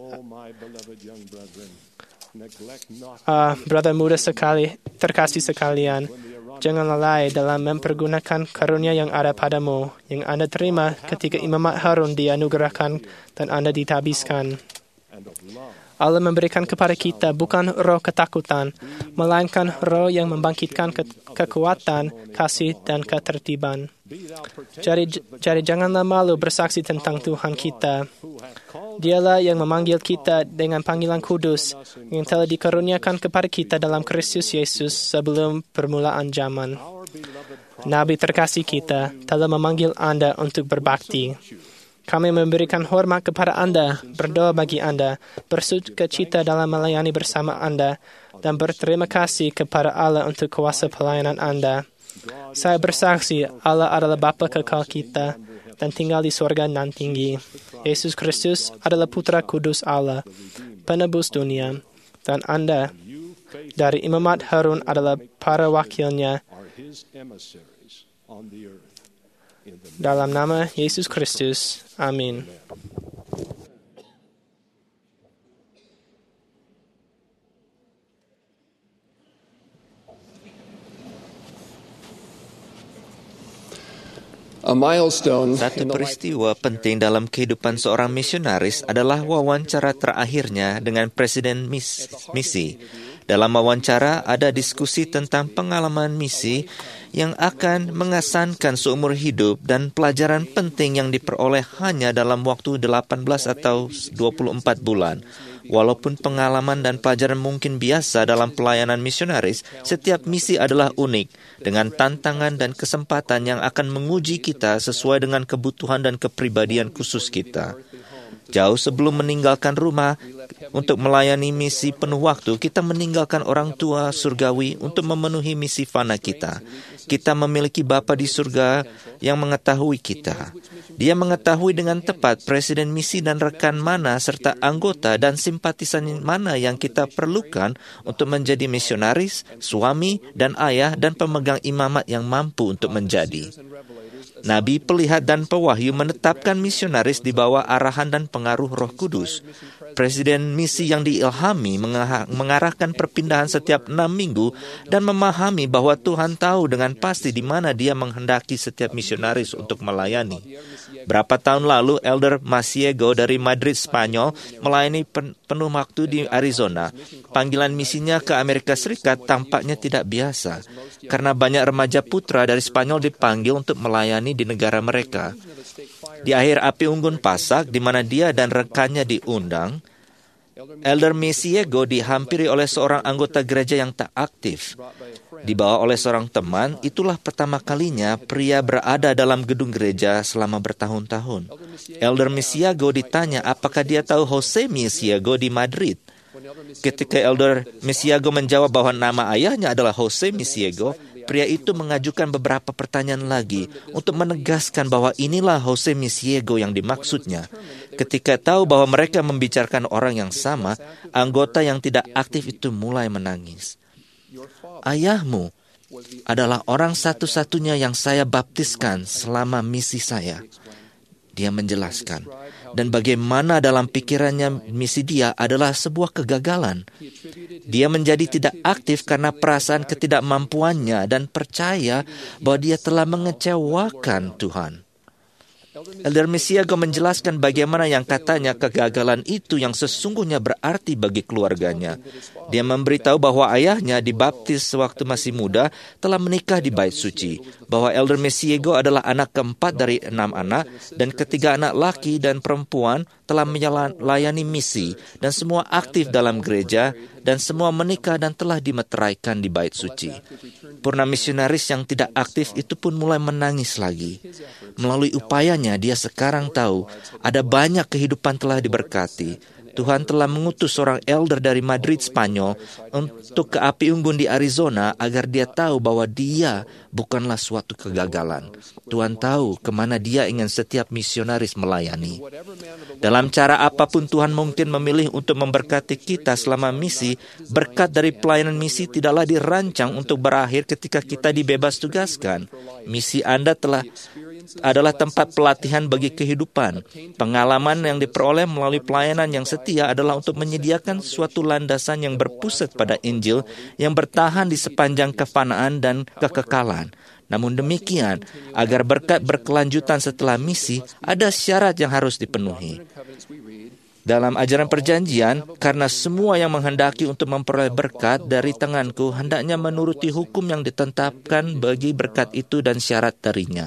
Uh, brother muda sekali, terkasih sekalian, jangan lalai dalam mempergunakan karunia yang ada padamu, yang Anda terima ketika imamat Harun dianugerahkan dan Anda ditabiskan. Allah memberikan kepada kita bukan roh ketakutan, melainkan roh yang membangkitkan ke- kekuatan, kasih, dan ketertiban. Jadi, jadi janganlah malu bersaksi tentang Tuhan kita. Dialah yang memanggil kita dengan panggilan kudus yang telah dikaruniakan kepada kita dalam Kristus Yesus sebelum permulaan zaman. Nabi terkasih kita telah memanggil Anda untuk berbakti. Kami memberikan hormat kepada Anda, berdoa bagi Anda, bersukacita dalam melayani bersama Anda, dan berterima kasih kepada Allah untuk kuasa pelayanan Anda. Saya bersaksi Allah adalah Bapa kekal kita dan tinggal di surga nan tinggi. Yesus Kristus adalah Putra Kudus Allah, penebus dunia, dan Anda dari imamat Harun adalah para wakilnya. Dalam nama Yesus Kristus. Amin. Satu peristiwa penting dalam kehidupan seorang misionaris adalah wawancara terakhirnya dengan Presiden mis- misi. Dalam wawancara ada diskusi tentang pengalaman misi yang akan mengesankan seumur hidup dan pelajaran penting yang diperoleh hanya dalam waktu delapan belas atau dua puluh empat bulan. Walaupun pengalaman dan pelajaran mungkin biasa dalam pelayanan misionaris, setiap misi adalah unik, dengan tantangan dan kesempatan yang akan menguji kita sesuai dengan kebutuhan dan kepribadian khusus kita. Jauh sebelum meninggalkan rumah untuk melayani misi penuh waktu, kita meninggalkan orang tua surgawi untuk memenuhi misi fana kita. Kita memiliki Bapa di surga yang mengetahui kita. Dia mengetahui dengan tepat presiden misi dan rekan mana serta anggota dan simpatisan mana yang kita perlukan untuk menjadi misionaris, suami, dan ayah dan pemegang imamat yang mampu untuk menjadi. Nabi, pelihat, dan pewahyu menetapkan misionaris di bawah arahan dan pengaruh Roh Kudus. Presiden misi yang diilhami mengarahkan perpindahan setiap enam minggu dan memahami bahwa Tuhan tahu dengan pasti di mana Dia menghendaki setiap misionaris untuk melayani. Berapa tahun lalu, Elder Masiego dari Madrid, Spanyol, melayani penuh waktu di Arizona. Panggilan misinya ke Amerika Serikat tampaknya tidak biasa, karena banyak remaja putra dari Spanyol dipanggil untuk melayani di negara mereka. Di akhir api unggun Pasak, di mana dia dan rekannya diundang, Elder Masiego dihampiri oleh seorang anggota gereja yang tak aktif. Dibawa oleh seorang teman, itulah pertama kalinya pria berada dalam gedung gereja selama bertahun-tahun. Elder Masiego ditanya apakah dia tahu Jose Masiego di Madrid. Ketika Elder Masiego menjawab bahwa nama ayahnya adalah Jose Masiego, pria itu mengajukan beberapa pertanyaan lagi untuk menegaskan bahwa inilah Jose Masiego yang dimaksudnya. Ketika tahu bahwa mereka membicarakan orang yang sama, anggota yang tidak aktif itu mulai menangis. Ayahmu adalah orang satu-satunya yang saya baptiskan selama misi saya. Dia menjelaskan. Dan bagaimana dalam pikirannya misi dia adalah sebuah kegagalan. Dia menjadi tidak aktif karena perasaan ketidakmampuannya dan percaya bahwa dia telah mengecewakan Tuhan. Elder Misiago menjelaskan bagaimana yang katanya kegagalan itu yang sesungguhnya berarti bagi keluarganya. Dia memberitahu bahwa ayahnya dibaptis sewaktu masih muda telah menikah di Bait Suci, bahwa Elder Misiago adalah anak keempat dari enam anak, dan ketiga anak laki dan perempuan telah melayani misi, dan semua aktif dalam gereja, dan semua menikah dan telah dimeteraikan di Bait Suci. Purna misionaris yang tidak aktif itu pun mulai menangis lagi. Melalui upayanya, dia sekarang tahu ada banyak kehidupan telah diberkati. Tuhan telah mengutus seorang elder dari Madrid, Spanyol, untuk ke api unggun di Arizona agar dia tahu bahwa dia bukanlah suatu kegagalan. Tuhan tahu kemana dia ingin setiap misionaris melayani. Dalam cara apapun Tuhan mungkin memilih untuk memberkati kita selama misi, berkat dari pelayanan misi tidaklah dirancang untuk berakhir ketika kita dibebas tugaskan. Misi Anda telah adalah tempat pelatihan bagi kehidupan. Pengalaman yang diperoleh melalui pelayanan yang setia adalah untuk menyediakan suatu landasan yang berpusat pada Injil yang bertahan di sepanjang kefanaan dan kekekalan. Namun demikian, agar berkat berkelanjutan setelah misi, ada syarat yang harus dipenuhi. Dalam ajaran perjanjian, karena semua yang menghendaki untuk memperoleh berkat dari tanganku hendaknya menuruti hukum yang ditetapkan bagi berkat itu dan syarat darinya.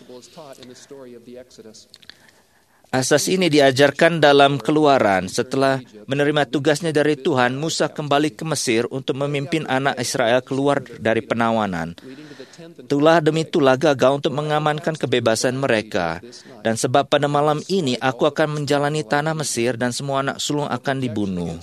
Asas ini diajarkan dalam Keluaran. Setelah menerima tugasnya dari Tuhan, Musa kembali ke Mesir untuk memimpin anak Israel keluar dari penawanan. Tulah demi tulah gagal untuk mengamankan kebebasan mereka. Dan sebab pada malam ini aku akan menjalani tanah Mesir dan semua anak sulung akan dibunuh.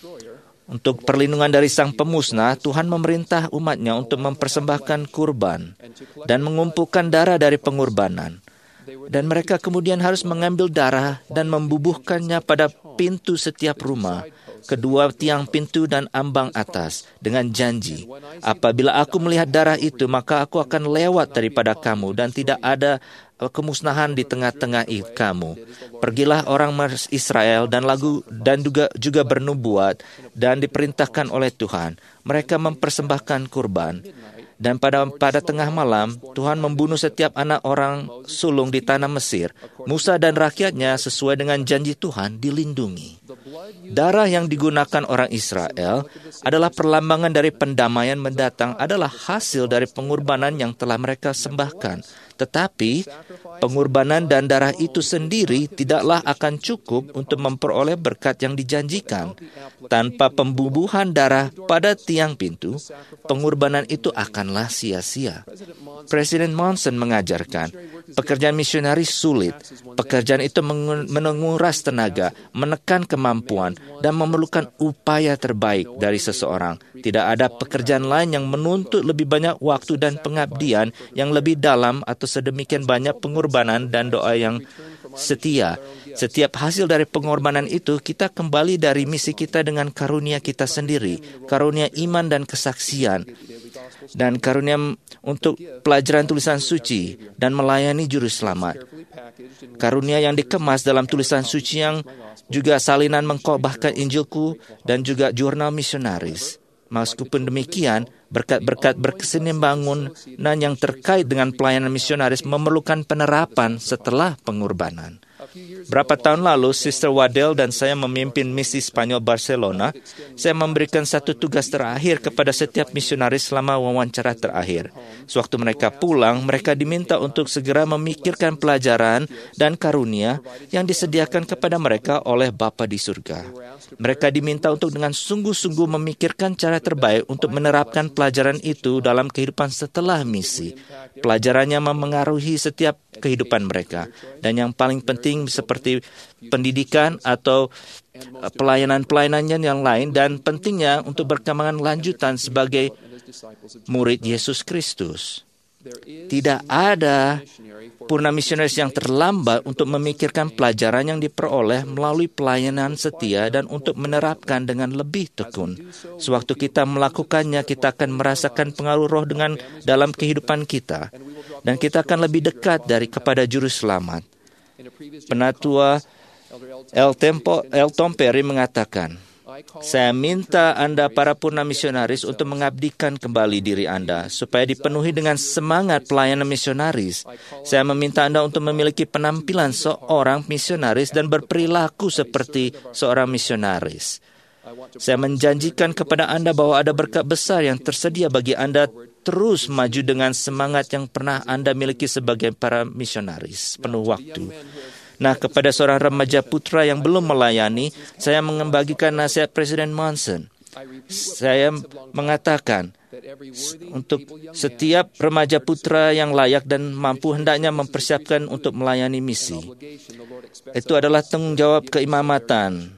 Untuk perlindungan dari sang pemusnah, Tuhan memerintah umatnya untuk mempersembahkan kurban dan mengumpulkan darah dari pengorbanan. Dan mereka kemudian harus mengambil darah dan membubuhkannya pada pintu setiap rumah, kedua tiang pintu dan ambang atas, dengan janji, apabila aku melihat darah itu, maka aku akan lewat daripada kamu dan tidak ada kemusnahan di tengah-tengah kamu. Pergilah orang Israel dan lagu dan juga juga bernubuat dan diperintahkan oleh Tuhan. Mereka mempersembahkan kurban. Dan pada pada tengah malam, Tuhan membunuh setiap anak orang sulung di tanah Mesir. Musa dan rakyatnya sesuai dengan janji Tuhan dilindungi. Darah yang digunakan orang Israel adalah perlambangan dari pendamaian mendatang, adalah hasil dari pengorbanan yang telah mereka sembahkan. Tetapi pengorbanan dan darah itu sendiri tidaklah akan cukup untuk memperoleh berkat yang dijanjikan. Tanpa pembubuhan darah pada tiang pintu, pengorbanan itu akanlah sia-sia. Presiden Monson mengajarkan, pekerjaan misionaris sulit. Pekerjaan itu menguras tenaga, menekan kemampuan, dan memerlukan upaya terbaik dari seseorang. Tidak ada pekerjaan lain yang menuntut lebih banyak waktu dan pengabdian yang lebih dalam atau sedemikian banyak pengorbanan dan doa yang setia. Setiap hasil dari pengorbanan itu, kita kembali dari misi kita dengan karunia kita sendiri, karunia iman dan kesaksian, dan karunia untuk pelajaran tulisan suci dan melayani juru selamat. Karunia yang dikemas dalam tulisan suci yang juga salinan mengkhotbahkan Injilku dan juga jurnal misionaris. Meskipun demikian, berkat-berkat berkesinambungan yang terkait dengan pelayanan misionaris memerlukan penerapan setelah pengorbanan. Berapa tahun lalu, Sister Waddell dan saya memimpin misi Spanyol Barcelona. Saya memberikan satu tugas terakhir kepada setiap misionaris selama wawancara terakhir. Sewaktu mereka pulang, mereka diminta untuk segera memikirkan pelajaran dan karunia yang disediakan kepada mereka oleh Bapa di surga. Mereka diminta untuk dengan sungguh-sungguh memikirkan cara terbaik untuk menerapkan pelajaran itu dalam kehidupan setelah misi. Pelajarannya memengaruhi setiap kehidupan mereka. Dan yang paling penting seperti pendidikan atau pelayanan-pelayanan yang lain, dan pentingnya untuk berkembangan lanjutan sebagai murid Yesus Kristus. Tidak ada purna misionaris yang terlambat untuk memikirkan pelajaran yang diperoleh melalui pelayanan setia dan untuk menerapkan dengan lebih tekun. Sewaktu kita melakukannya, kita akan merasakan pengaruh roh dengan dalam kehidupan kita, dan kita akan lebih dekat dari kepada Juru Selamat. Penatua El, Tempo, El Tom Perry mengatakan, "Saya minta Anda para purna misionaris untuk mengabdikan kembali diri Anda supaya dipenuhi dengan semangat pelayanan misionaris. Saya meminta Anda untuk memiliki penampilan seorang misionaris dan berperilaku seperti seorang misionaris. Saya menjanjikan kepada Anda bahwa ada berkat besar yang tersedia bagi Anda terus maju dengan semangat yang pernah Anda miliki sebagai para misionaris penuh waktu." Nah, kepada seorang remaja putra yang belum melayani, saya membagikan nasihat Presiden Monson. Saya mengatakan, untuk setiap remaja putra yang layak dan mampu hendaknya mempersiapkan untuk melayani misi. Itu adalah tanggung jawab keimamatan.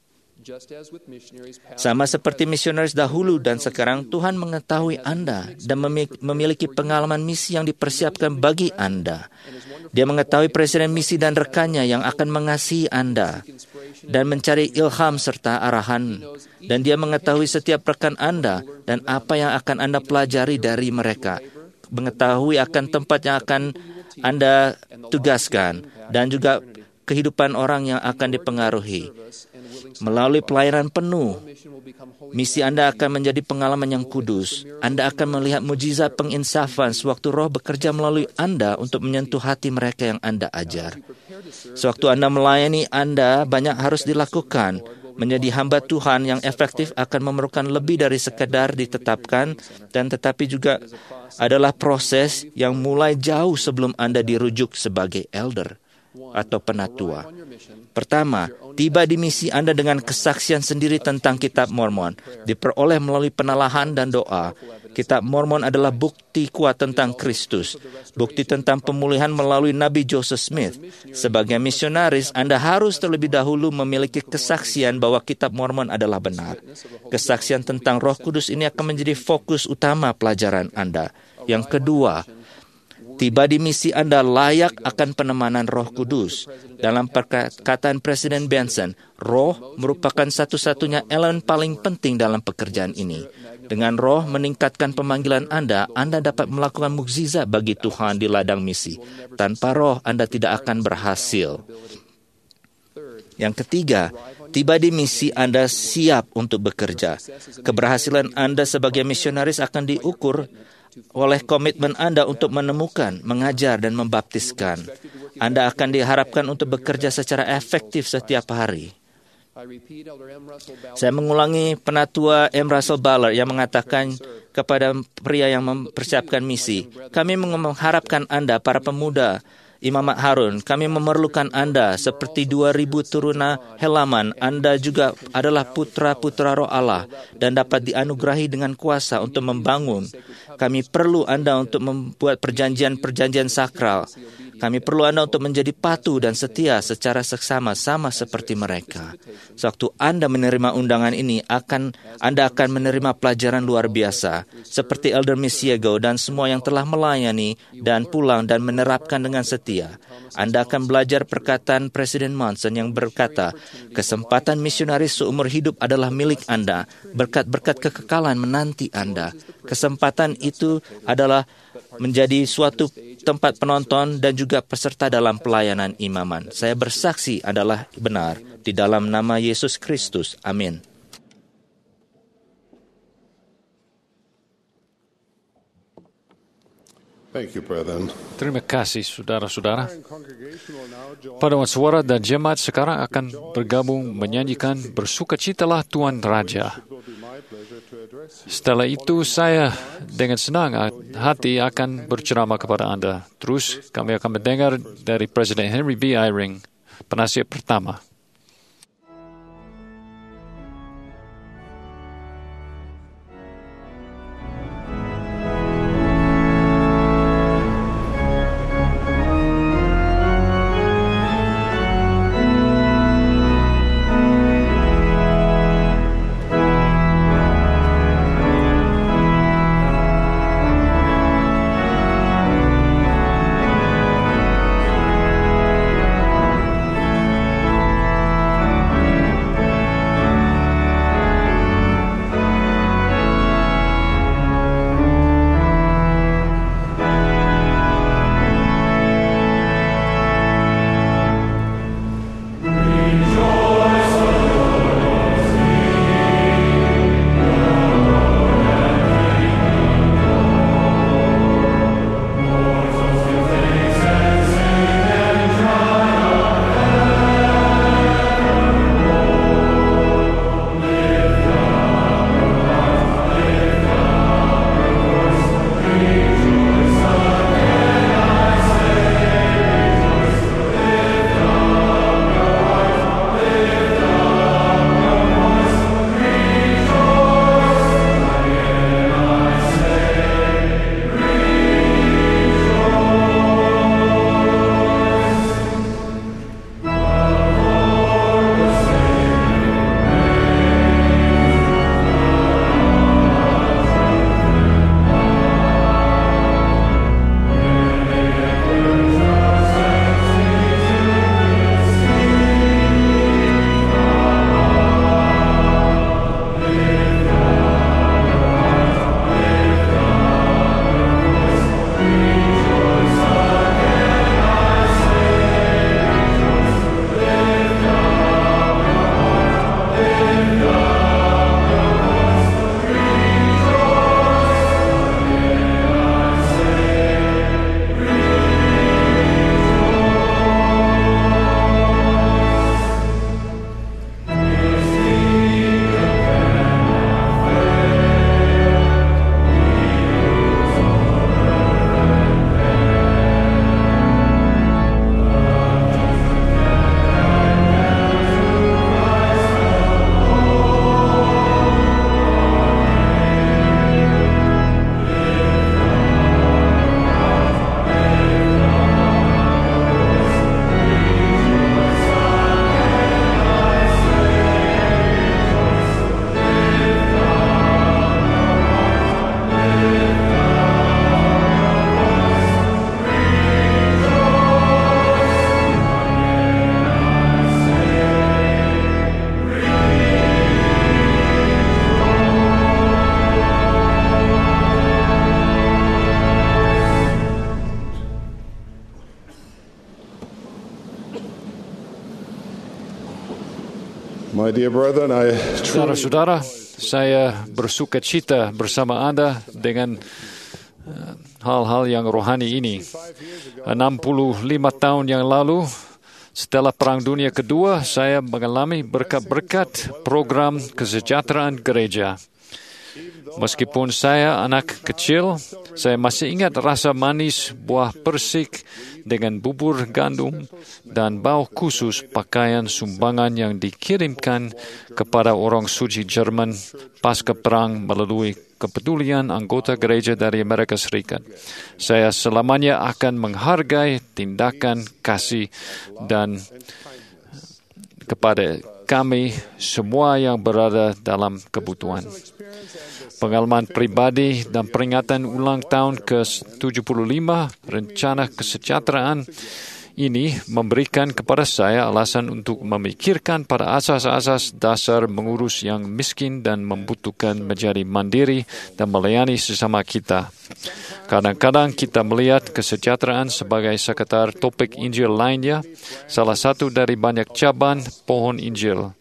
Sama seperti misionaris dahulu dan sekarang, Tuhan mengetahui Anda dan memiliki pengalaman misi yang dipersiapkan bagi Anda. Dia mengetahui presiden misi dan rekannya yang akan mengasihi Anda dan mencari ilham serta arahan. Dan dia mengetahui setiap rekan Anda dan apa yang akan Anda pelajari dari mereka. Mengetahui akan tempat yang akan Anda tugaskan dan juga kehidupan orang yang akan dipengaruhi. Melalui pelayanan penuh, misi Anda akan menjadi pengalaman yang kudus. Anda akan melihat mujizat penginsafan sewaktu Roh bekerja melalui Anda untuk menyentuh hati mereka yang Anda ajar. Sewaktu Anda melayani, Anda banyak harus dilakukan. Menjadi hamba Tuhan yang efektif akan memerlukan lebih dari sekadar ditetapkan, dan tetapi juga adalah proses yang mulai jauh sebelum Anda dirujuk sebagai elder atau penatua. Pertama, tiba di misi Anda dengan kesaksian sendiri tentang Kitab Mormon, diperoleh melalui penalahan dan doa. Kitab Mormon adalah bukti kuat tentang Kristus, bukti tentang pemulihan melalui Nabi Joseph Smith. Sebagai misionaris, Anda harus terlebih dahulu memiliki kesaksian bahwa Kitab Mormon adalah benar. Kesaksian tentang Roh Kudus ini akan menjadi fokus utama pelajaran Anda. Yang kedua, tiba di misi Anda layak akan penemanan Roh Kudus. Dalam perkataan Presiden Benson, Roh merupakan satu-satunya elemen paling penting dalam pekerjaan ini. Dengan Roh meningkatkan pemanggilan Anda, Anda dapat melakukan mukjizat bagi Tuhan di ladang misi. Tanpa Roh, Anda tidak akan berhasil. Yang ketiga, tiba di misi Anda siap untuk bekerja. Keberhasilan Anda sebagai misionaris akan diukur oleh komitmen Anda untuk menemukan, mengajar, dan membaptiskan. Anda akan diharapkan untuk bekerja secara efektif setiap hari. Saya mengulangi penatua M. Russell Ballard yang mengatakan kepada pria yang mempersiapkan misi, "Kami mengharapkan Anda, para pemuda, Imamat Harun, kami memerlukan Anda seperti dua ribu turuna Helaman. Anda juga adalah putra-putra Roh Allah dan dapat dianugerahi dengan kuasa untuk membangun. Kami perlu Anda untuk membuat perjanjian-perjanjian sakral. Kami perlu Anda untuk menjadi patuh dan setia secara seksama sama seperti mereka." Sewaktu Anda menerima undangan ini, akan Anda akan menerima pelajaran luar biasa, seperti Elder Misiego dan semua yang telah melayani dan pulang dan menerapkan dengan setia. Anda akan belajar perkataan Presiden Monson yang berkata, "Kesempatan misionaris seumur hidup adalah milik Anda. Berkat-berkat kekekalan menanti Anda." Kesempatan itu adalah menjadi suatu tempat penonton dan juga peserta dalam pelayanan imaman. Saya bersaksi adalah benar di dalam nama Yesus Kristus. Amin. Thank you, brethren. Terima kasih, saudara-saudara. Paduan suara dan jemaat sekarang akan bergabung menyanyikan "Bersukacitalah Tuhan Raja". Setelah itu, saya dengan senang hati akan berceramah kepada Anda. Terus, kami akan mendengar dari Presiden Henry B. Eyring, penasihat pertama. My dear brethren, I truly Saudara-saudara, saya bersuka cita bersama Anda dengan uh, hal-hal yang rohani ini. enam puluh lima tahun yang lalu, setelah Perang Dunia Kedua, saya mengalami berkat-berkat program kesejahteraan gereja. Meskipun saya anak kecil, saya masih ingat rasa manis buah persik dengan bubur gandum dan bau khusus pakaian sumbangan yang dikirimkan kepada orang suci Jerman pasca perang melalui kepedulian anggota gereja dari Amerika Serikat. Saya selamanya akan menghargai tindakan kasih dan kepada kami semua yang berada dalam kebutuhan. Pengalaman pribadi dan peringatan ulang tahun ke tujuh puluh lima rencana kesejahteraan ini memberikan kepada saya alasan untuk memikirkan pada asas-asas dasar mengurus yang miskin dan membutuhkan menjadi mandiri dan melayani sesama kita. Kadang-kadang kita melihat kesejahteraan sebagai sekedar topik Injil lainnya, salah satu dari banyak cabang pohon Injil.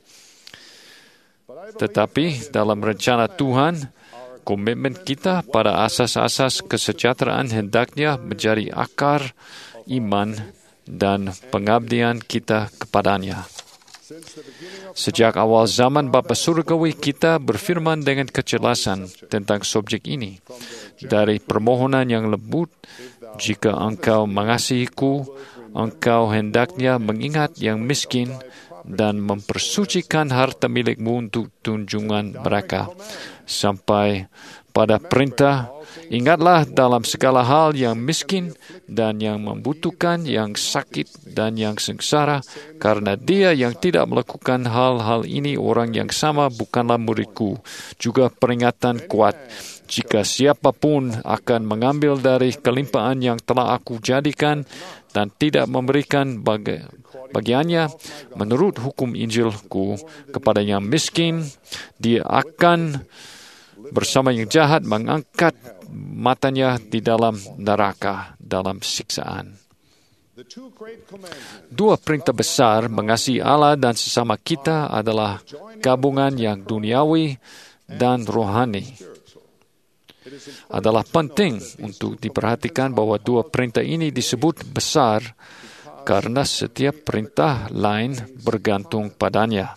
Tetapi dalam rencana Tuhan, komitmen kita pada asas-asas kesejahteraan hendaknya menjadi akar iman dan pengabdian kita kepadanya. Sejak awal zaman Bapa Surgawi, kita berfirman dengan kejelasan tentang subjek ini. Dari permohonan yang lembut, jika engkau mengasihiku, engkau hendaknya mengingat yang miskin dan mempersucikan harta milikmu untuk tunjungan mereka. Sampai pada perintah, ingatlah dalam segala hal yang miskin dan yang membutuhkan, yang sakit dan yang sengsara, karena dia yang tidak melakukan hal-hal ini orang yang sama bukanlah muridku. Juga peringatan kuat, jika siapapun akan mengambil dari kelimpahan yang telah aku jadikan dan tidak memberikan bagi, bagiannya menurut hukum Injilku kepada yang miskin, dia akan bersama yang jahat mengangkat matanya di dalam neraka, dalam siksaan. Dua perintah besar mengasihi Allah dan sesama kita adalah gabungan yang duniawi dan rohani. Adalah penting untuk diperhatikan bahwa dua perintah ini disebut besar karena setiap perintah lain bergantung padanya.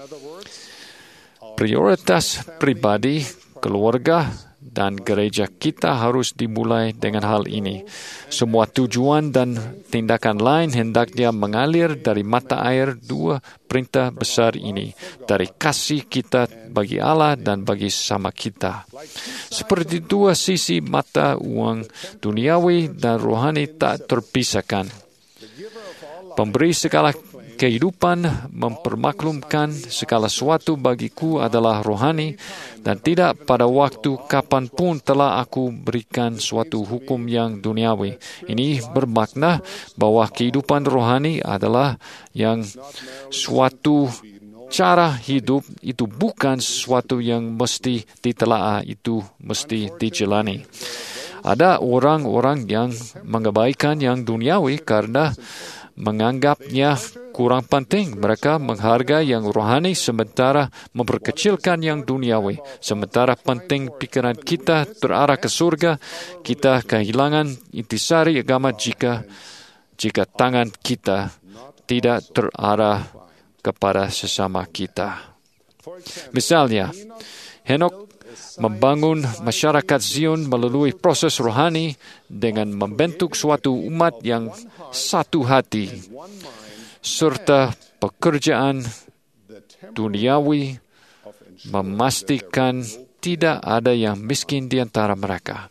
Prioritas pribadi, keluarga, dan gereja kita harus dimulai dengan hal ini. Semua tujuan dan tindakan lain hendaknya mengalir dari mata air dua perintah besar ini, dari kasih kita bagi Allah dan bagi sesama kita. Seperti dua sisi mata uang, duniawi dan rohani tak terpisahkan. Pemberi segala kehidupan mempermaklumkan segala sesuatu bagiku adalah rohani, dan tidak pada waktu kapanpun telah aku berikan suatu hukum yang duniawi. Ini bermakna bahwa kehidupan rohani adalah yang suatu cara hidup, itu bukan sesuatu yang mesti ditelaah, itu mesti dijalani. Ada orang-orang yang mengabaikan yang duniawi karena menganggapnya kurang penting. Mereka menghargai yang rohani sementara memperkecilkan yang duniawi. Sementara penting pikiran kita terarah ke surga, kita kehilangan intisari agama jika jika tangan kita tidak terarah kepada sesama kita. Misalnya, Henok membangun masyarakat Zion melalui proses rohani dengan membentuk suatu umat yang satu hati, serta pekerjaan duniawi memastikan tidak ada yang miskin di antara mereka.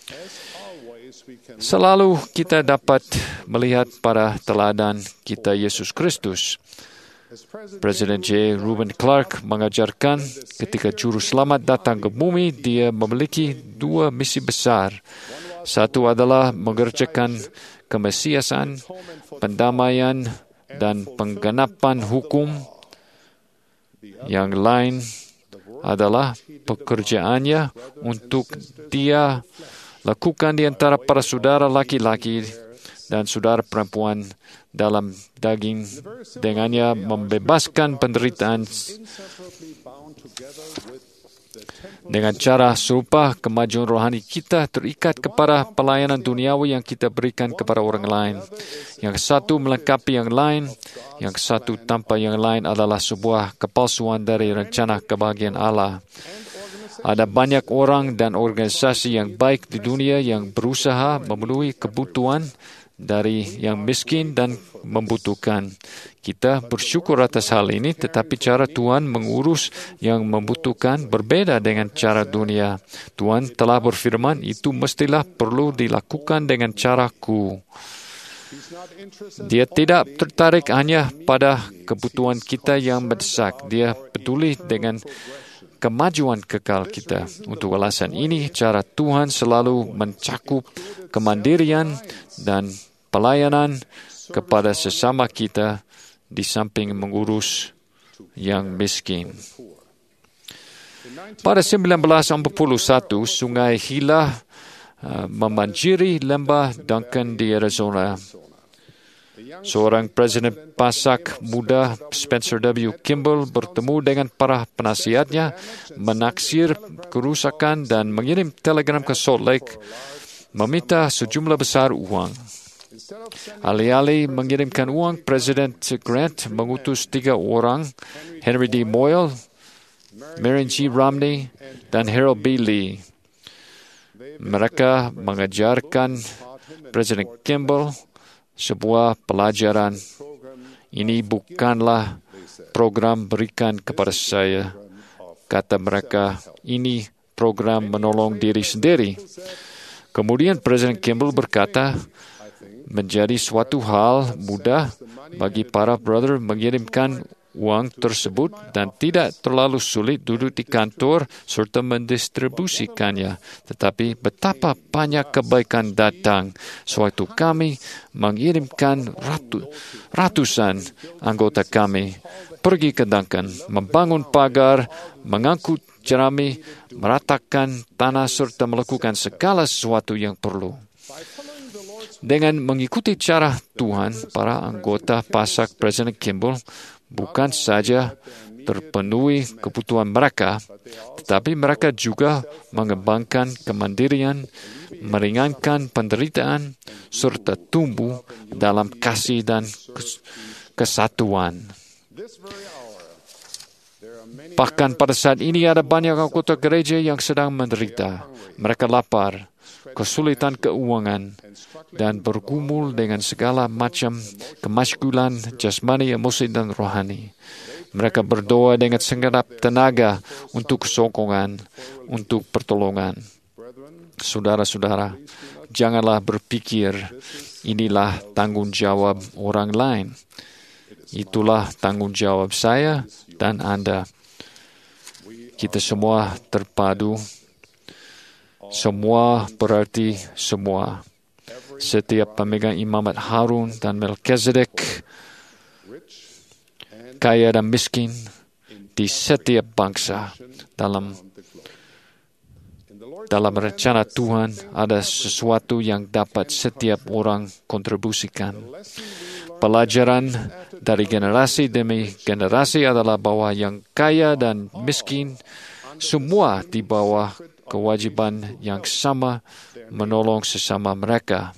Selalu kita dapat melihat pada teladan kita Yesus Kristus. Presiden J. Reuben Clark mengajarkan ketika juru selamat datang ke bumi, dia memiliki dua misi besar. Satu adalah mengerjakan kemesiasan, pendamaian, dan penggenapan hukum. Yang lain adalah pekerjaannya untuk dia lakukan di antara para saudara laki-laki dan saudara perempuan dalam daging, dengannya membebaskan penderitaan. Dengan cara serupa, kemajuan rohani kita terikat kepada pelayanan duniawi yang kita berikan kepada orang lain. Yang satu melengkapi yang lain, yang satu tanpa yang lain adalah sebuah kepalsuan dari rencana kebahagiaan Allah. Ada banyak orang dan organisasi yang baik di dunia yang berusaha memenuhi kebutuhan dari yang miskin dan membutuhkan. Kita bersyukur atas hal ini, tetapi cara Tuhan mengurus yang membutuhkan berbeda dengan cara dunia. Tuhan telah berfirman, itu mestilah perlu dilakukan dengan caraku. Dia tidak tertarik hanya pada kebutuhan kita yang mendesak. Dia peduli dengan kemajuan kekal kita. Untuk alasan ini, cara Tuhan selalu mencakup kemandirian dan pelayanan kepada sesama kita di samping mengurus yang miskin. Pada sembilan belas empat puluh satu, Sungai Gila uh, membanjiri lembah Duncan di Arizona. Seorang Presiden Pasak muda, Spencer W. Kimball, bertemu dengan para penasihatnya, menaksir kerusakan dan mengirim telegram ke Salt Lake, meminta sejumlah besar uang. Alih-alih mengirimkan uang, Presiden Grant mengutus tiga orang, Henry D. Moyle, Marion G. Romney, dan Harold B. Lee. Mereka mengajarkan Presiden Kimball sebuah pelajaran. Ini bukanlah program berikan kepada saya. Kata mereka, ini program menolong diri sendiri. Kemudian Presiden Kimball berkata, menjadi suatu hal mudah bagi para brother mengirimkan uang tersebut dan tidak terlalu sulit duduk di kantor serta mendistribusikannya. Tetapi betapa banyak kebaikan datang sewaktu kami mengirimkan ratu, ratusan anggota kami pergi ke Duncan, membangun pagar, mengangkut jerami, meratakan tanah serta melakukan segala sesuatu yang perlu. Dengan mengikuti cara Tuhan, para anggota Pasak Presiden Kimball bukan saja terpenuhi kebutuhan mereka, tetapi mereka juga mengembangkan kemandirian, meringankan penderitaan, serta tumbuh dalam kasih dan kesatuan. Bahkan pada saat ini ada banyak anggota gereja yang sedang menderita. Mereka lapar, kesulitan keuangan, dan bergumul dengan segala macam kemaskulan jasmani, emosi, dan rohani. Mereka berdoa dengan segenap tenaga untuk sokongan, untuk pertolongan. Saudara-saudara, janganlah berpikir inilah tanggung jawab orang lain. Itulah tanggung jawab saya dan Anda. Kita semua terpadu. Semua berarti semua. Setiap pemegang imamat Harun dan Melkizedek, kaya dan miskin di setiap bangsa. Dalam dalam rencana Tuhan ada sesuatu yang dapat setiap orang kontribusikan. Pelajaran dari generasi demi generasi adalah bahwa yang kaya dan miskin semua di bawah kewajiban yang sama menolong sesama mereka.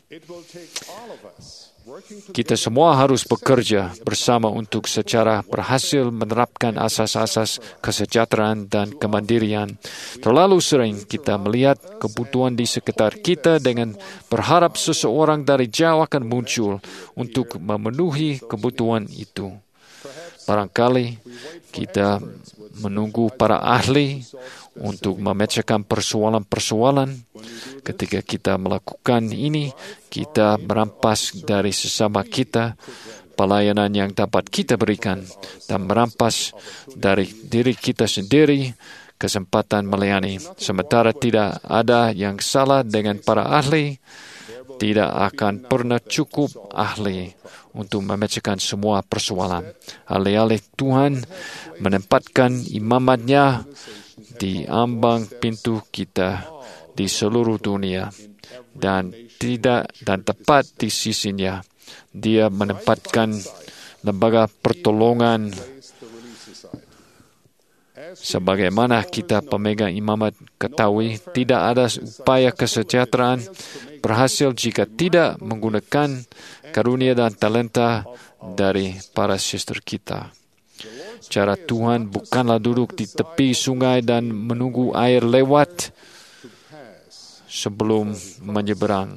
Kita semua harus bekerja bersama untuk secara berhasil menerapkan asas-asas kesejahteraan dan kemandirian. Terlalu sering kita melihat kebutuhan di sekitar kita dengan berharap seseorang dari jauh akan muncul untuk memenuhi kebutuhan itu. Barangkali kita menunggu para ahli untuk memecahkan persoalan-persoalan. Ketika kita melakukan ini, kita merampas dari sesama kita pelayanan yang dapat kita berikan dan merampas dari diri kita sendiri kesempatan melayani. Sementara tidak ada yang salah dengan para ahli, tidak akan pernah cukup ahli untuk memecahkan semua persoalan. Alih-alih Tuhan menempatkan imamatnya di ambang pintu kita di seluruh dunia. dan tidak dan tepat di sisinya. Dia menempatkan lembaga pertolongan. Sebagaimana kita pemegang imamat ketahui, tidak ada upaya kesejahteraan berhasil jika tidak menggunakan karunia dan talenta dari para suster kita. Cara Tuhan bukanlah duduk di tepi sungai dan menunggu air lewat sebelum menyeberang.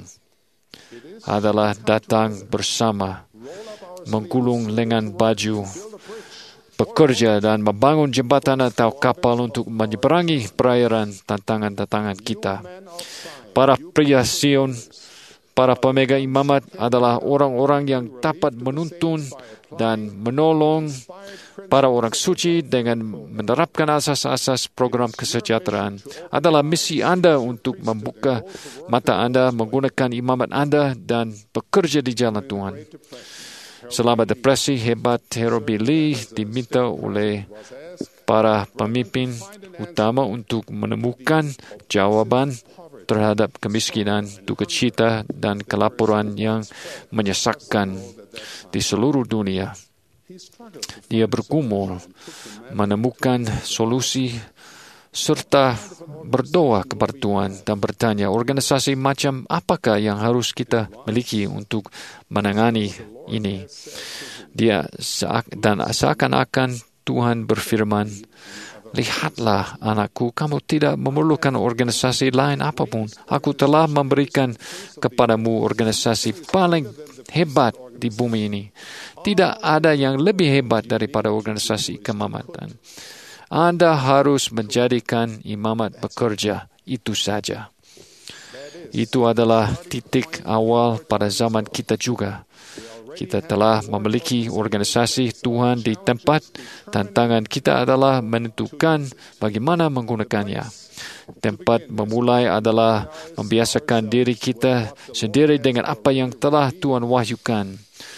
Adalah datang bersama, menggulung lengan baju, bekerja dan membangun jembatan atau kapal untuk menyeberangi perairan tantangan-tantangan kita. Para pria Sion, para pemegang imamat adalah orang-orang yang dapat menuntun dan menolong para orang suci dengan menerapkan asas-asas program kesejahteraan. Adalah misi Anda untuk membuka mata Anda, menggunakan imamat Anda dan bekerja di jalan Tuhan. Selama depresi hebat, Herobi Lee diminta oleh para pemimpin utama untuk menemukan jawaban terhadap kemiskinan, duka cita, dan kelaparan yang menyesakkan di seluruh dunia. Dia bergumul menemukan solusi serta berdoa kepada Tuhan dan bertanya, organisasi macam apakah yang harus kita miliki untuk menangani ini? Dia dan seakan-akan Tuhan berfirman, lihatlah anakku, kamu tidak memerlukan organisasi lain apapun. Aku telah memberikan kepadamu organisasi paling hebat di bumi ini. Tidak ada yang lebih hebat daripada organisasi keimamatan. Anda harus menjadikan imamat bekerja, itu saja. Itu adalah titik awal pada zaman kita juga. Kita telah memiliki organisasi Tuhan di tempat. Tantangan kita adalah menentukan bagaimana menggunakannya. Tempat memulai adalah membiasakan diri kita sendiri dengan apa yang telah Tuhan wahyukan.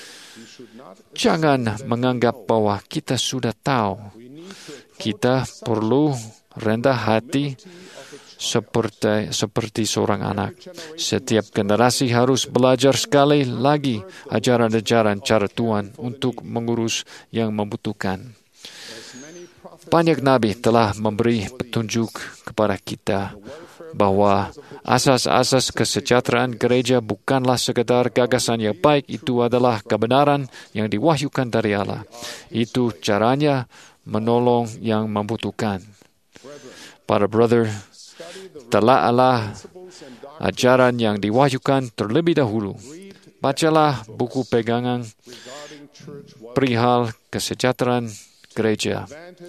Jangan menganggap bahwa kita sudah tahu. Kita perlu rendah hati seperti seperti seorang anak. Setiap generasi harus belajar sekali lagi ajaran-ajaran cara Tuhan untuk mengurus yang membutuhkan. Banyak nabi telah memberi petunjuk kepada kita bahwa asas-asas kesejahteraan gereja bukanlah sekadar gagasan yang baik, itu adalah kebenaran yang diwahyukan dari Allah. Itu caranya menolong yang membutuhkan. Para brother, telahlah ajaran yang diwahyukan terlebih dahulu. Bacalah buku pegangan perihal kesejahteraan gereja.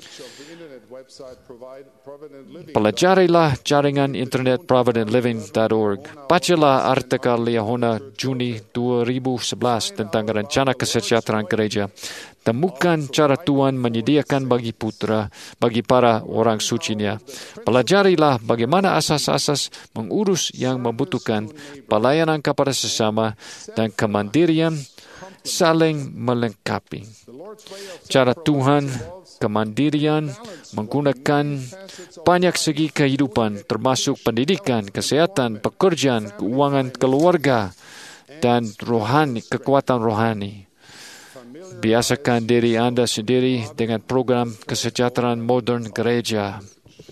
Pelajarilah jaringan internet provident living dot org. Bacalah artikel Liahona Juni dua ribu sebelas tentang rencana kesejahteraan gereja. Temukan cara Tuhan menyediakan bagi putra, bagi para orang sucinya. Pelajarilah bagaimana asas-asas mengurus yang membutuhkan, pelayanan kepada sesama, dan kemandirian saling melengkapi. Cara Tuhan, kemandirian, menggunakan banyak segi kehidupan, termasuk pendidikan, kesehatan, pekerjaan, keuangan keluarga, dan rohani, kekuatan rohani. Biasakan diri Anda sendiri dengan program kesejahteraan modern gereja.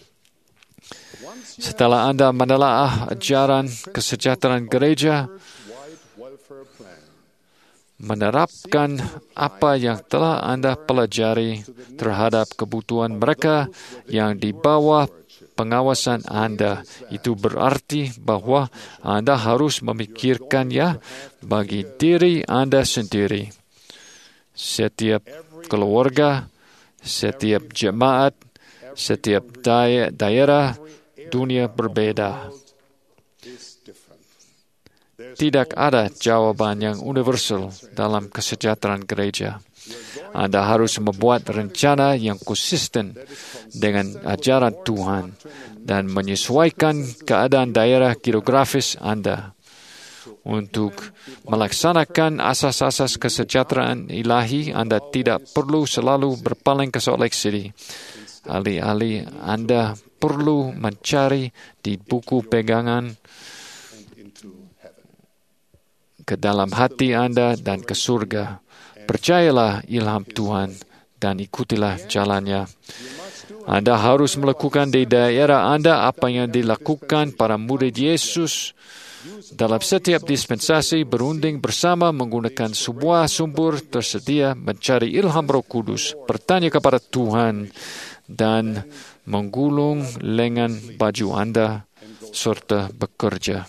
Setelah Anda menelaah ajaran kesejahteraan gereja, menerapkan apa yang telah Anda pelajari terhadap kebutuhan mereka yang di bawah pengawasan Anda. Itu berarti bahwa Anda harus memikirkannya bagi diri Anda sendiri. Setiap keluarga, setiap jemaat, setiap daerah dunia berbeda. Tidak ada jawaban yang universal dalam kesejahteraan gereja. Anda harus membuat rencana yang konsisten dengan ajaran Tuhan dan menyesuaikan keadaan daerah geografis Anda. Untuk melaksanakan asas-asas kesejahteraan ilahi, Anda tidak perlu selalu berpaling ke Salt Lake City. Alih-alih Anda perlu mencari di buku pegangan ke dalam hati Anda dan ke surga. Percayalah ilham Tuhan dan ikutilah jalannya. Anda harus melakukan di daerah Anda apa yang dilakukan para murid Yesus. Dalam setiap dispensasi berunding bersama menggunakan sebuah sumber tersedia, mencari ilham Roh Kudus, bertanya kepada Tuhan, dan menggulung lengan baju Anda serta bekerja.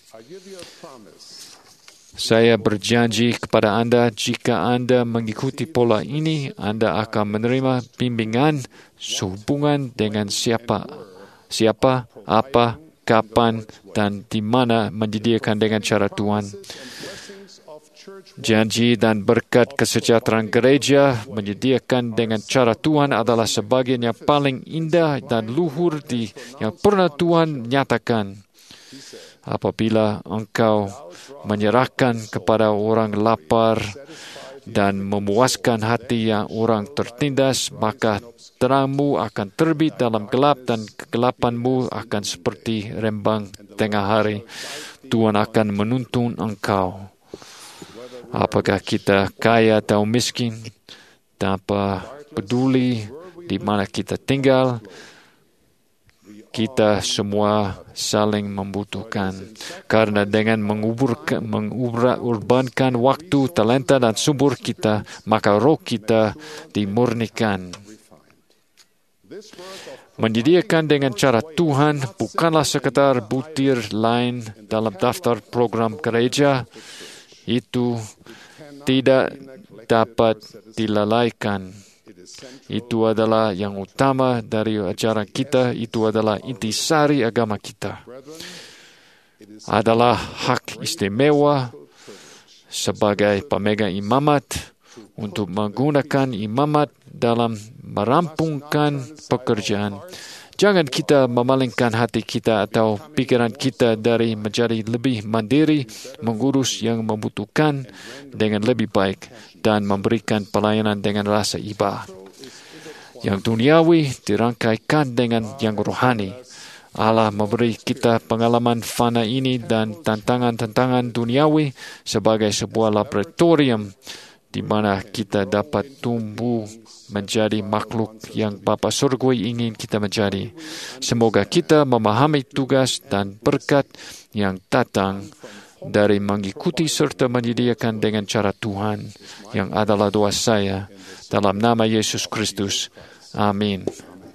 Saya berjanji kepada Anda, jika Anda mengikuti pola ini, Anda akan menerima bimbingan sehubungan dengan siapa, siapa, apa, kapan, dan di mana menyediakan dengan cara Tuhan. Janji dan berkat kesejahteraan gereja menyediakan dengan cara Tuhan adalah sebagian yang paling indah dan luhur di, yang pernah Tuhan nyatakan. Apabila engkau menyerahkan kepada orang lapar dan memuaskan hati yang orang tertindas, maka terangmu akan terbit dalam gelap dan kegelapanmu akan seperti rembang tengah hari. Tuhan akan menuntun engkau. Apakah kita kaya atau miskin, tanpa peduli di mana kita tinggal, kita semua saling membutuhkan. Karena dengan menguburkan, mengurbankan waktu, talenta, dan sumber kita, maka roh kita dimurnikan. Menyediakan dengan cara Tuhan bukanlah sekedar butir lain dalam daftar program gereja. Itu tidak dapat dilalaikan. Itu adalah yang utama dari ajaran kita. Itu adalah intisari agama kita. Adalah hak istimewa sebagai pemegang imamat untuk menggunakan imamat dalam merampungkan pekerjaan. Jangan kita memalingkan hati kita atau pikiran kita dari menjadi lebih mandiri, mengurus yang membutuhkan dengan lebih baik, dan memberikan pelayanan dengan rasa iba. Yang duniawi dirangkaikan dengan yang rohani. Allah memberi kita pengalaman fana ini dan tantangan-tantangan duniawi sebagai sebuah laboratorium di mana kita dapat tumbuh menjadi makhluk yang Bapa Surgawi ingin kita menjadi. Semoga kita memahami tugas dan berkat yang datang dari mengikuti serta menyediakan dengan cara Tuhan, yang adalah doa saya dalam nama Yesus Kristus. Amin.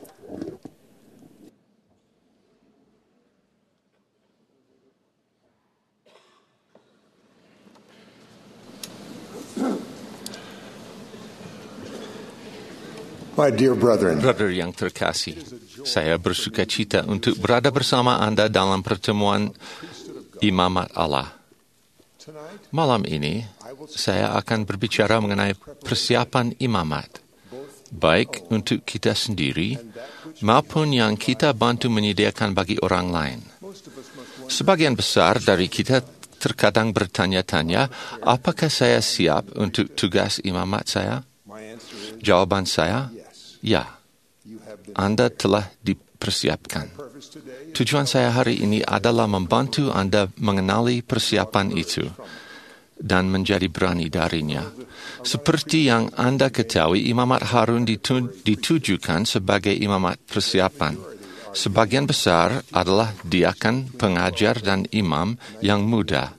My dear brethren, Brother yang terkasih, saya bersuka cita untuk berada bersama Anda dalam pertemuan Imamat Allah. Malam ini, saya akan berbicara mengenai persiapan imamat, baik untuk kita sendiri maupun yang kita bantu menyediakan bagi orang lain. Sebagian besar dari kita terkadang bertanya-tanya, apakah saya siap untuk tugas imamat saya? Jawaban saya, ya, Anda telah dipersiapkan. Tujuan saya hari ini adalah membantu Anda mengenali persiapan itu dan menjadi berani darinya. Seperti yang Anda ketahui, Imamat Harun ditujukan sebagai imamat persiapan. Sebagian besar adalah diakan, pengajar, dan imam yang muda.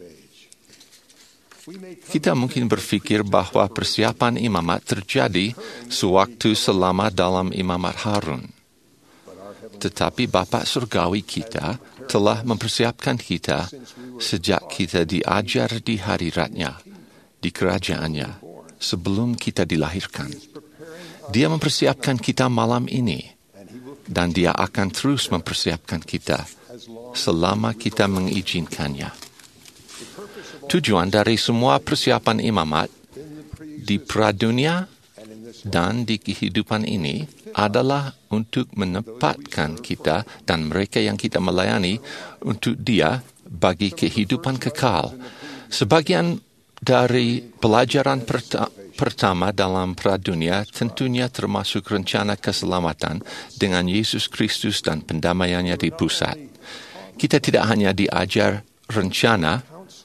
Kita mungkin berfikir bahwa persiapan imamat terjadi sewaktu selama dalam Imamat Harun. Tetapi Bapa Surgawi kita telah mempersiapkan kita sejak kita diajar di hadiratnya, di kerajaannya, sebelum kita dilahirkan. Dia mempersiapkan kita malam ini, dan Dia akan terus mempersiapkan kita selama kita mengizinkannya. Tujuan dari semua persiapan imamat di pradunia dan di kehidupan ini adalah untuk menempatkan kita dan mereka yang kita melayani untuk Dia bagi kehidupan kekal. Sebagian dari pelajaran perta- pertama dalam pradunia tentunya termasuk rencana keselamatan dengan Yesus Kristus dan pendamaiannya di pusat. Kita tidak hanya diajar rencana,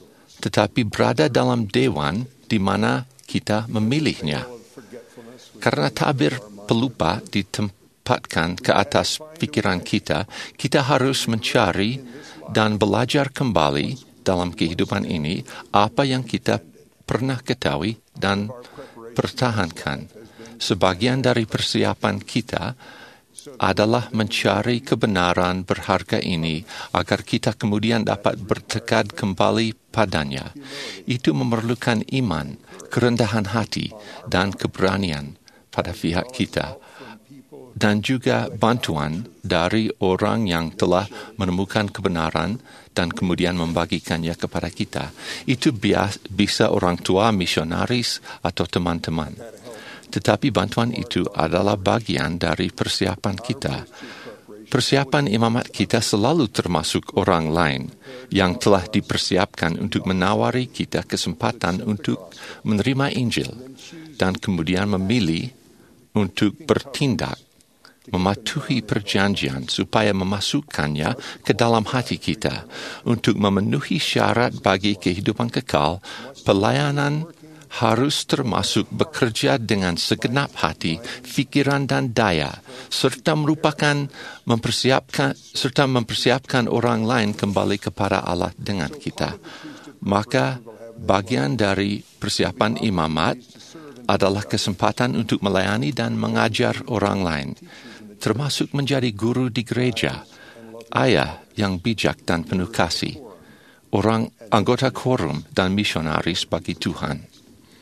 tetapi berada dalam dewan di mana kita memilihnya. Karena tabir pelupa ditempatkan ke atas pikiran kita, kita harus mencari dan belajar kembali dalam kehidupan ini apa yang kita pernah ketahui dan pertahankan. Sebagian dari persiapan kita adalah mencari kebenaran berharga ini agar kita kemudian dapat bertekad kembali padanya. Itu memerlukan iman, kerendahan hati, dan keberanian pada pihak kita, dan juga bantuan dari orang yang telah menemukan kebenaran dan kemudian membagikannya kepada kita. Itu bias, bisa orang tua, misionaris, atau teman-teman. Tetapi bantuan itu adalah bagian dari persiapan kita. Persiapan imamat kita selalu termasuk orang lain yang telah dipersiapkan untuk menawari kita kesempatan untuk menerima Injil dan kemudian memilih untuk bertindak, mematuhi perjanjian supaya memasukkannya ke dalam hati kita untuk memenuhi syarat bagi kehidupan kekal. Pelayanan harus termasuk bekerja dengan segenap hati, fikiran dan daya, serta merupakan mempersiapkan serta mempersiapkan orang lain kembali kepada Allah dengan kita. Maka bagian dari persiapan imamat adalah kesempatan untuk melayani dan mengajar orang lain, termasuk menjadi guru di gereja, ayah yang bijak dan penuh kasih, orang anggota quorum dan misionaris bagi Tuhan.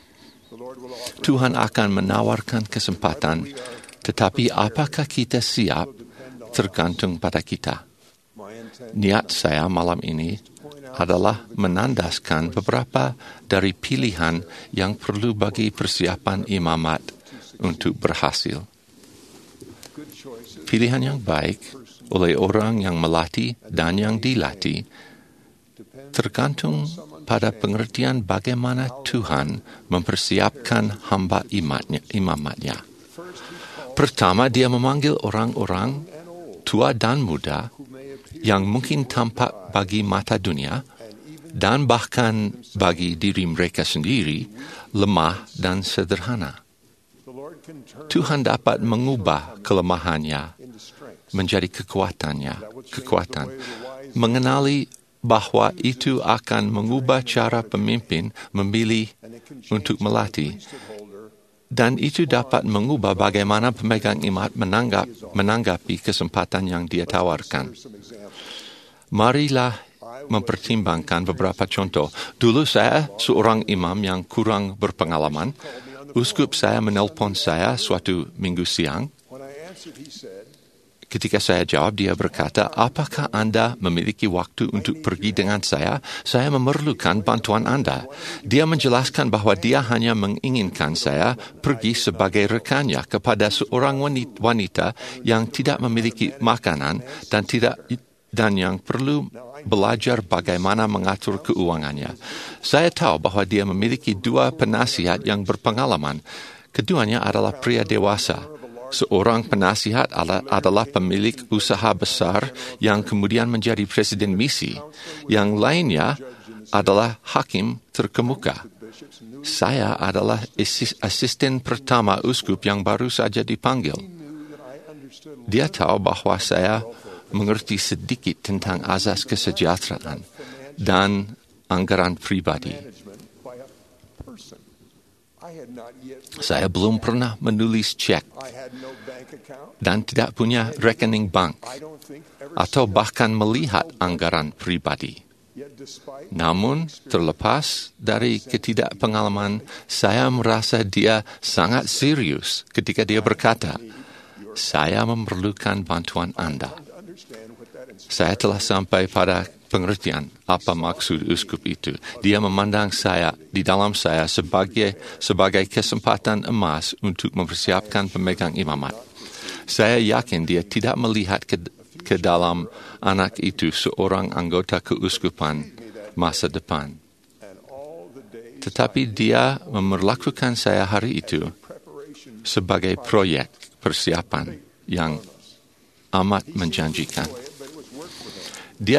Tuhan akan menawarkan kesempatan, tetapi apakah kita siap tergantung pada kita. Niat saya malam ini adalah menandaskan beberapa dari pilihan yang perlu bagi persiapan imamat untuk berhasil. Pilihan yang baik oleh orang yang melatih dan yang dilatih tergantung pada pengertian bagaimana Tuhan mempersiapkan hamba imatnya, imamatnya. Pertama, dia memanggil orang-orang tua dan muda yang mungkin tampak bagi mata dunia dan bahkan bagi diri mereka sendiri lemah dan sederhana. Tuhan dapat mengubah kelemahannya menjadi kekuatannya, kekuatan. Mengenali bahwa itu akan mengubah cara pemimpin memilih untuk melatih, dan itu dapat mengubah bagaimana pemegang imat menanggap, menanggapi kesempatan yang dia tawarkan. Marilah mempertimbangkan beberapa contoh. Dulu saya seorang imam yang kurang berpengalaman. Uskup saya menelpon saya suatu minggu siang. Ketika saya jawab, dia berkata, apakah Anda memiliki waktu untuk pergi dengan saya? Saya memerlukan bantuan Anda. Dia menjelaskan bahwa dia hanya menginginkan saya pergi sebagai rekannya kepada seorang wanita yang tidak memiliki makanan dan tidak dan yang perlu belajar bagaimana mengatur keuangannya. Saya tahu bahwa dia memiliki dua penasihat yang berpengalaman. Keduanya adalah pria dewasa. Seorang penasihat adalah pemilik usaha besar yang kemudian menjadi presiden misi. Yang lainnya adalah hakim terkemuka. Saya adalah asisten pertama uskup yang baru saja dipanggil. Dia tahu bahwa saya mengerti sedikit tentang azas kesejahteraan dan anggaran pribadi. Saya belum pernah menulis cek dan tidak punya rekening bank atau bahkan melihat anggaran pribadi. Namun, terlepas dari ketidakpengalaman, saya merasa dia sangat serius ketika dia berkata, saya memerlukan bantuan Anda. Saya telah sampai pada pengertian apa maksud uskup itu. Dia memandang saya di dalam saya sebagai sebagai kesempatan emas untuk mempersiapkan pemegang imamat. Saya yakin dia tidak melihat ke, ke dalam anak itu seorang anggota keuskupan masa depan. Tetapi dia memperlakukan saya hari itu sebagai proyek persiapan yang amat menjanjikan. Dia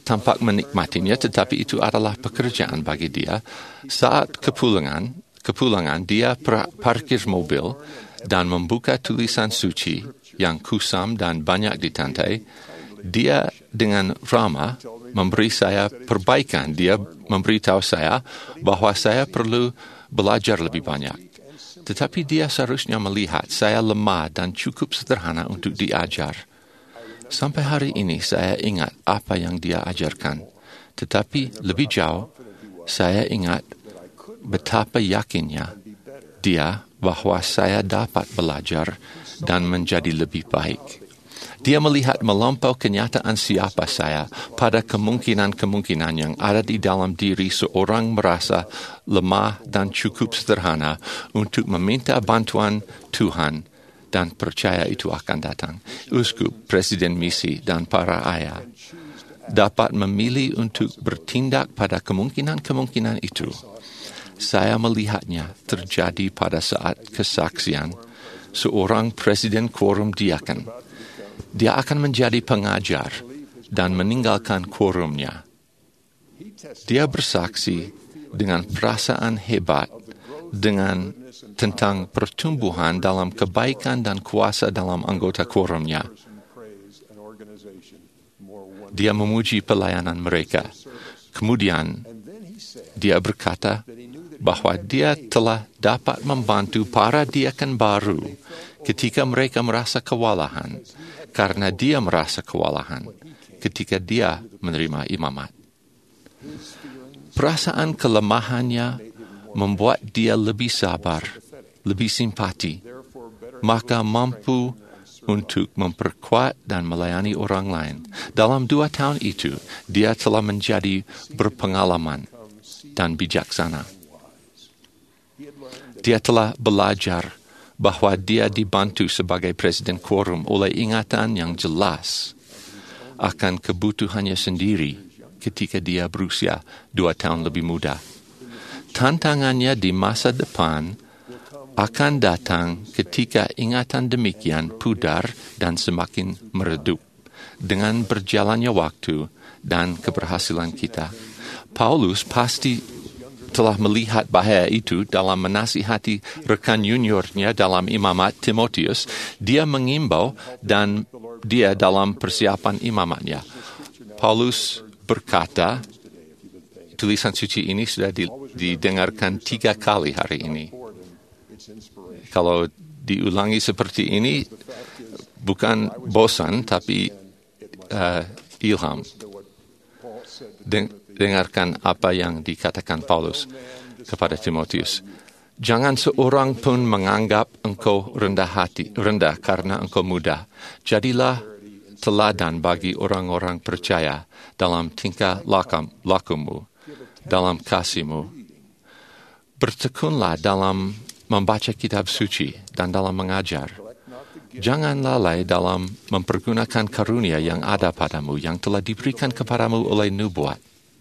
tampak menikmatinya, tetapi itu adalah pekerjaan bagi dia. Saat kepulangan, kepulangan dia parkir mobil dan membuka tulisan suci yang kusam dan banyak di lantai. Dia dengan ramah memberi saya perbaikan. Dia memberitahu saya bahwa saya perlu belajar lebih banyak. Tetapi dia seharusnya melihat saya lemah dan cukup sederhana untuk diajar. Sampai hari ini saya ingat apa yang dia ajarkan. Tetapi lebih jauh, saya ingat betapa yakinnya dia bahwa saya dapat belajar dan menjadi lebih baik. Dia melihat melampau kenyataan siapa saya pada kemungkinan-kemungkinan yang ada di dalam diri seorang merasa lemah dan cukup sederhana untuk meminta bantuan Tuhan dan percaya itu akan datang. Uskup, presiden misi, dan para ayah dapat memilih untuk bertindak pada kemungkinan-kemungkinan itu. Saya melihatnya terjadi pada saat kesaksian seorang presiden quorum diaken. Dia akan menjadi pengajar dan meninggalkan quorumnya. Dia bersaksi dengan perasaan hebat dengan tentang pertumbuhan dalam kebaikan dan kuasa dalam anggota quorumnya. Dia memuji pelayanan mereka. Kemudian dia berkata bahwa dia telah dapat membantu para diaken baru ketika mereka merasa kewalahan, karena dia merasa kewalahan ketika dia menerima imamat. Perasaan kelemahannya membuat dia lebih sabar, lebih simpati, maka mampu untuk memperkuat dan melayani orang lain. Dalam dua tahun itu, dia telah menjadi berpengalaman dan bijaksana. Dia telah belajar bahwa dia dibantu sebagai presiden quorum oleh ingatan yang jelas akan kebutuhannya sendiri ketika dia berusia dua tahun lebih muda. Tantangannya di masa depan akan datang ketika ingatan demikian pudar dan semakin meredup dengan berjalannya waktu dan keberhasilan kita. Paulus pasti telah melihat bahaya itu dalam menasihati rekan juniornya dalam imamat Timotius. Dia mengimbau dan dia dalam persiapan imamatnya. Paulus berkata, tulisan suci ini sudah didengarkan tiga kali hari ini. Kalau diulangi seperti ini, bukan bosan, tapi uh, ilham. Den- dengarkan apa yang dikatakan Paulus kepada Timotius. Jangan seorang pun menganggap engkau rendah hati, rendah karena engkau muda. Jadilah teladan bagi orang-orang percaya dalam tingkah lakam, lakumu, dalam kasihmu. Bertekunlah dalam membaca kitab suci dan dalam mengajar. Jangan lalai dalam mempergunakan karunia yang ada padamu, yang telah diberikan kepadamu oleh nubuat.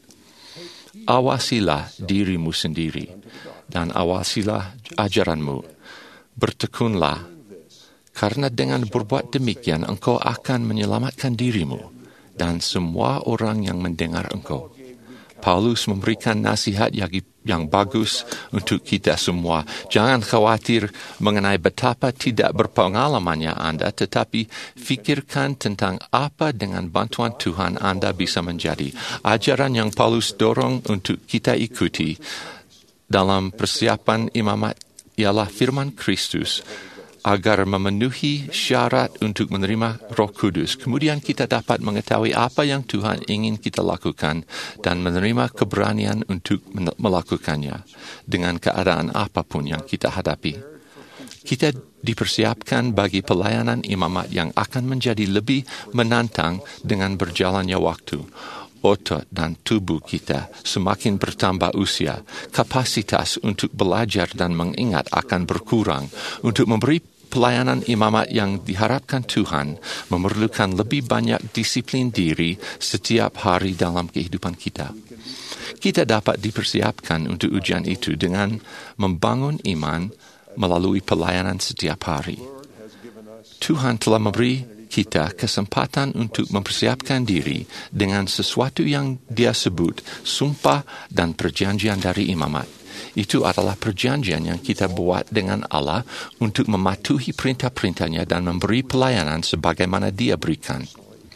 Awasilah dirimu sendiri dan awasilah ajaranmu. Bertekunlah, karena dengan berbuat demikian engkau akan menyelamatkan dirimu dan semua orang yang mendengar engkau. Paulus memberikan nasihat yang, yang bagus untuk kita semua. Jangan khawatir mengenai betapa tidak berpengalamannya Anda, tetapi fikirkan tentang apa dengan bantuan Tuhan Anda bisa menjadi. Ajaran yang Paulus dorong untuk kita ikuti dalam persiapan imamat ialah firman Kristus, agar memenuhi syarat untuk menerima Roh Kudus. Kemudian kita dapat mengetahui apa yang Tuhan ingin kita lakukan dan menerima keberanian untuk melakukannya dengan keadaan apapun yang kita hadapi. Kita dipersiapkan bagi pelayanan imamat yang akan menjadi lebih menantang dengan berjalannya waktu. Otot dan tubuh kita semakin bertambah usia. Kapasitas untuk belajar dan mengingat akan berkurang. Untuk memberi pelayanan imamat yang diharapkan Tuhan memerlukan lebih banyak disiplin diri setiap hari dalam kehidupan kita. Kita dapat dipersiapkan untuk ujian itu dengan membangun iman melalui pelayanan setiap hari. Tuhan telah memberi kita kesempatan untuk mempersiapkan diri dengan sesuatu yang dia sebut sumpah dan perjanjian dari imamat. Itu adalah perjanjian yang kita buat dengan Allah untuk mematuhi perintah-perintahnya dan memberi pelayanan sebagaimana dia berikan.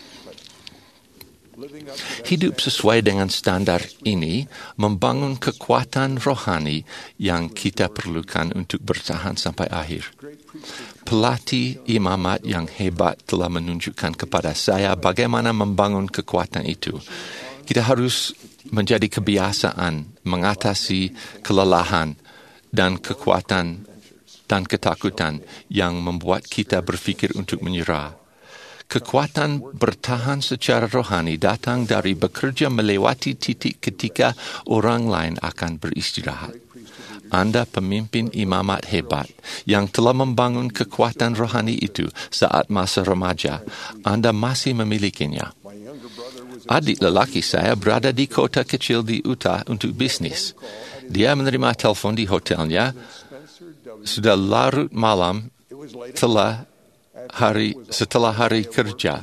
Hidup sesuai dengan standar ini membangun kekuatan rohani yang kita perlukan untuk bertahan sampai akhir. Pelatih imamat yang hebat telah menunjukkan kepada saya bagaimana membangun kekuatan itu. Kita harus menjadi kebiasaan mengatasi kelelahan dan kekuatan dan ketakutan yang membuat kita berfikir untuk menyerah. Kekuatan bertahan secara rohani datang dari bekerja melewati titik ketika orang lain akan beristirahat. Anda pemimpin imamat hebat yang telah membangun kekuatan rohani itu saat masa remaja. Anda masih memilikinya. Adik lelaki saya berada di kota kecil di Utah untuk bisnis. Dia menerima telefon di hotelnya. Sudah larut malam telah hari setelah hari kerja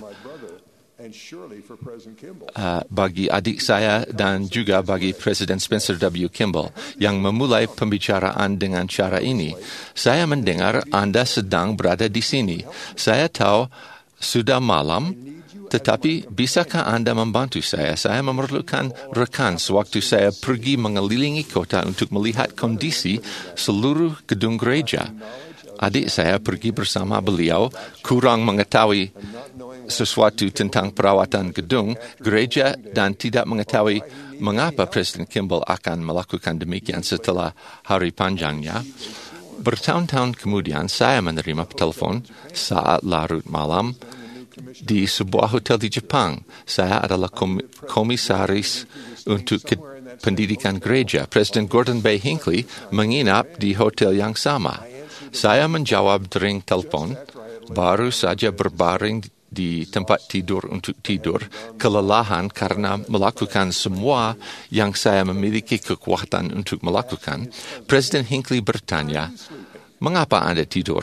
uh, bagi adik saya dan juga bagi Presiden Spencer W. Kimball yang memulai pembicaraan dengan cara ini. Saya mendengar Anda sedang berada di sini. Saya tahu sudah malam, tetapi bisakah Anda membantu saya? Saya memerlukan rekan sewaktu saya pergi mengelilingi kota untuk melihat kondisi seluruh gedung gereja. Adik saya pergi bersama beliau, kurang mengetahui sesuatu tentang perawatan gedung gereja dan tidak mengetahui mengapa Presiden Kimball akan melakukan demikian setelah hari panjangnya. Bertahun-tahun kemudian saya menerima telefon saat larut malam di sebuah hotel di Jepang. Saya adalah komisaris untuk pendidikan gereja. Presiden Gordon B. Hinckley menginap di hotel yang sama. Saya menjawab dering telefon, baru saja berbaring di tempat tidur untuk tidur, kelelahan karena melakukan semua yang saya memiliki kekuatan untuk melakukan. Presiden Hinckley bertanya, "Mengapa Anda tidur?"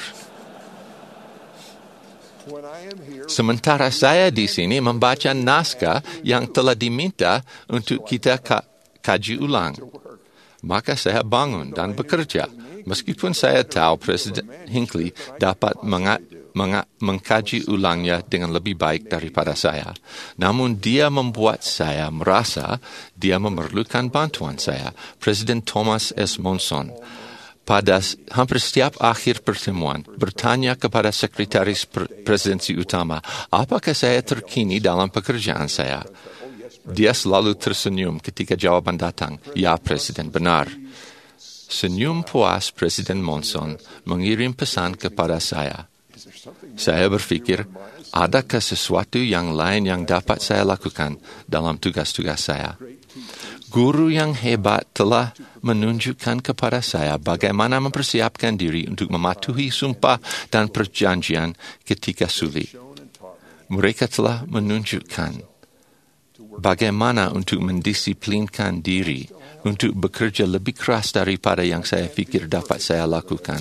Sementara saya di sini membaca naskah yang telah diminta untuk kita kaji ulang. Maka saya bangun dan bekerja. Meskipun saya tahu Presiden Hinckley dapat menga- menga- mengkaji ulangnya dengan lebih baik daripada saya. Namun dia membuat saya merasa dia memerlukan bantuan saya. Presiden Thomas S. Monson pada hampir setiap akhir pertemuan bertanya kepada Sekretaris Presidensi Utama, apakah saya terkini dalam pekerjaan saya? Dia selalu tersenyum ketika jawaban datang, "Ya, Presiden, benar." Senyum puas Presiden Monson mengirim pesan kepada saya. Saya berfikir, adakah sesuatu yang lain yang dapat saya lakukan dalam tugas-tugas saya? Guru yang hebat telah menunjukkan kepada saya bagaimana mempersiapkan diri untuk mematuhi sumpah dan perjanjian ketika sulit. Mereka telah menunjukkan bagaimana untuk mendisiplinkan diri untuk bekerja lebih keras daripada yang saya fikir dapat saya lakukan.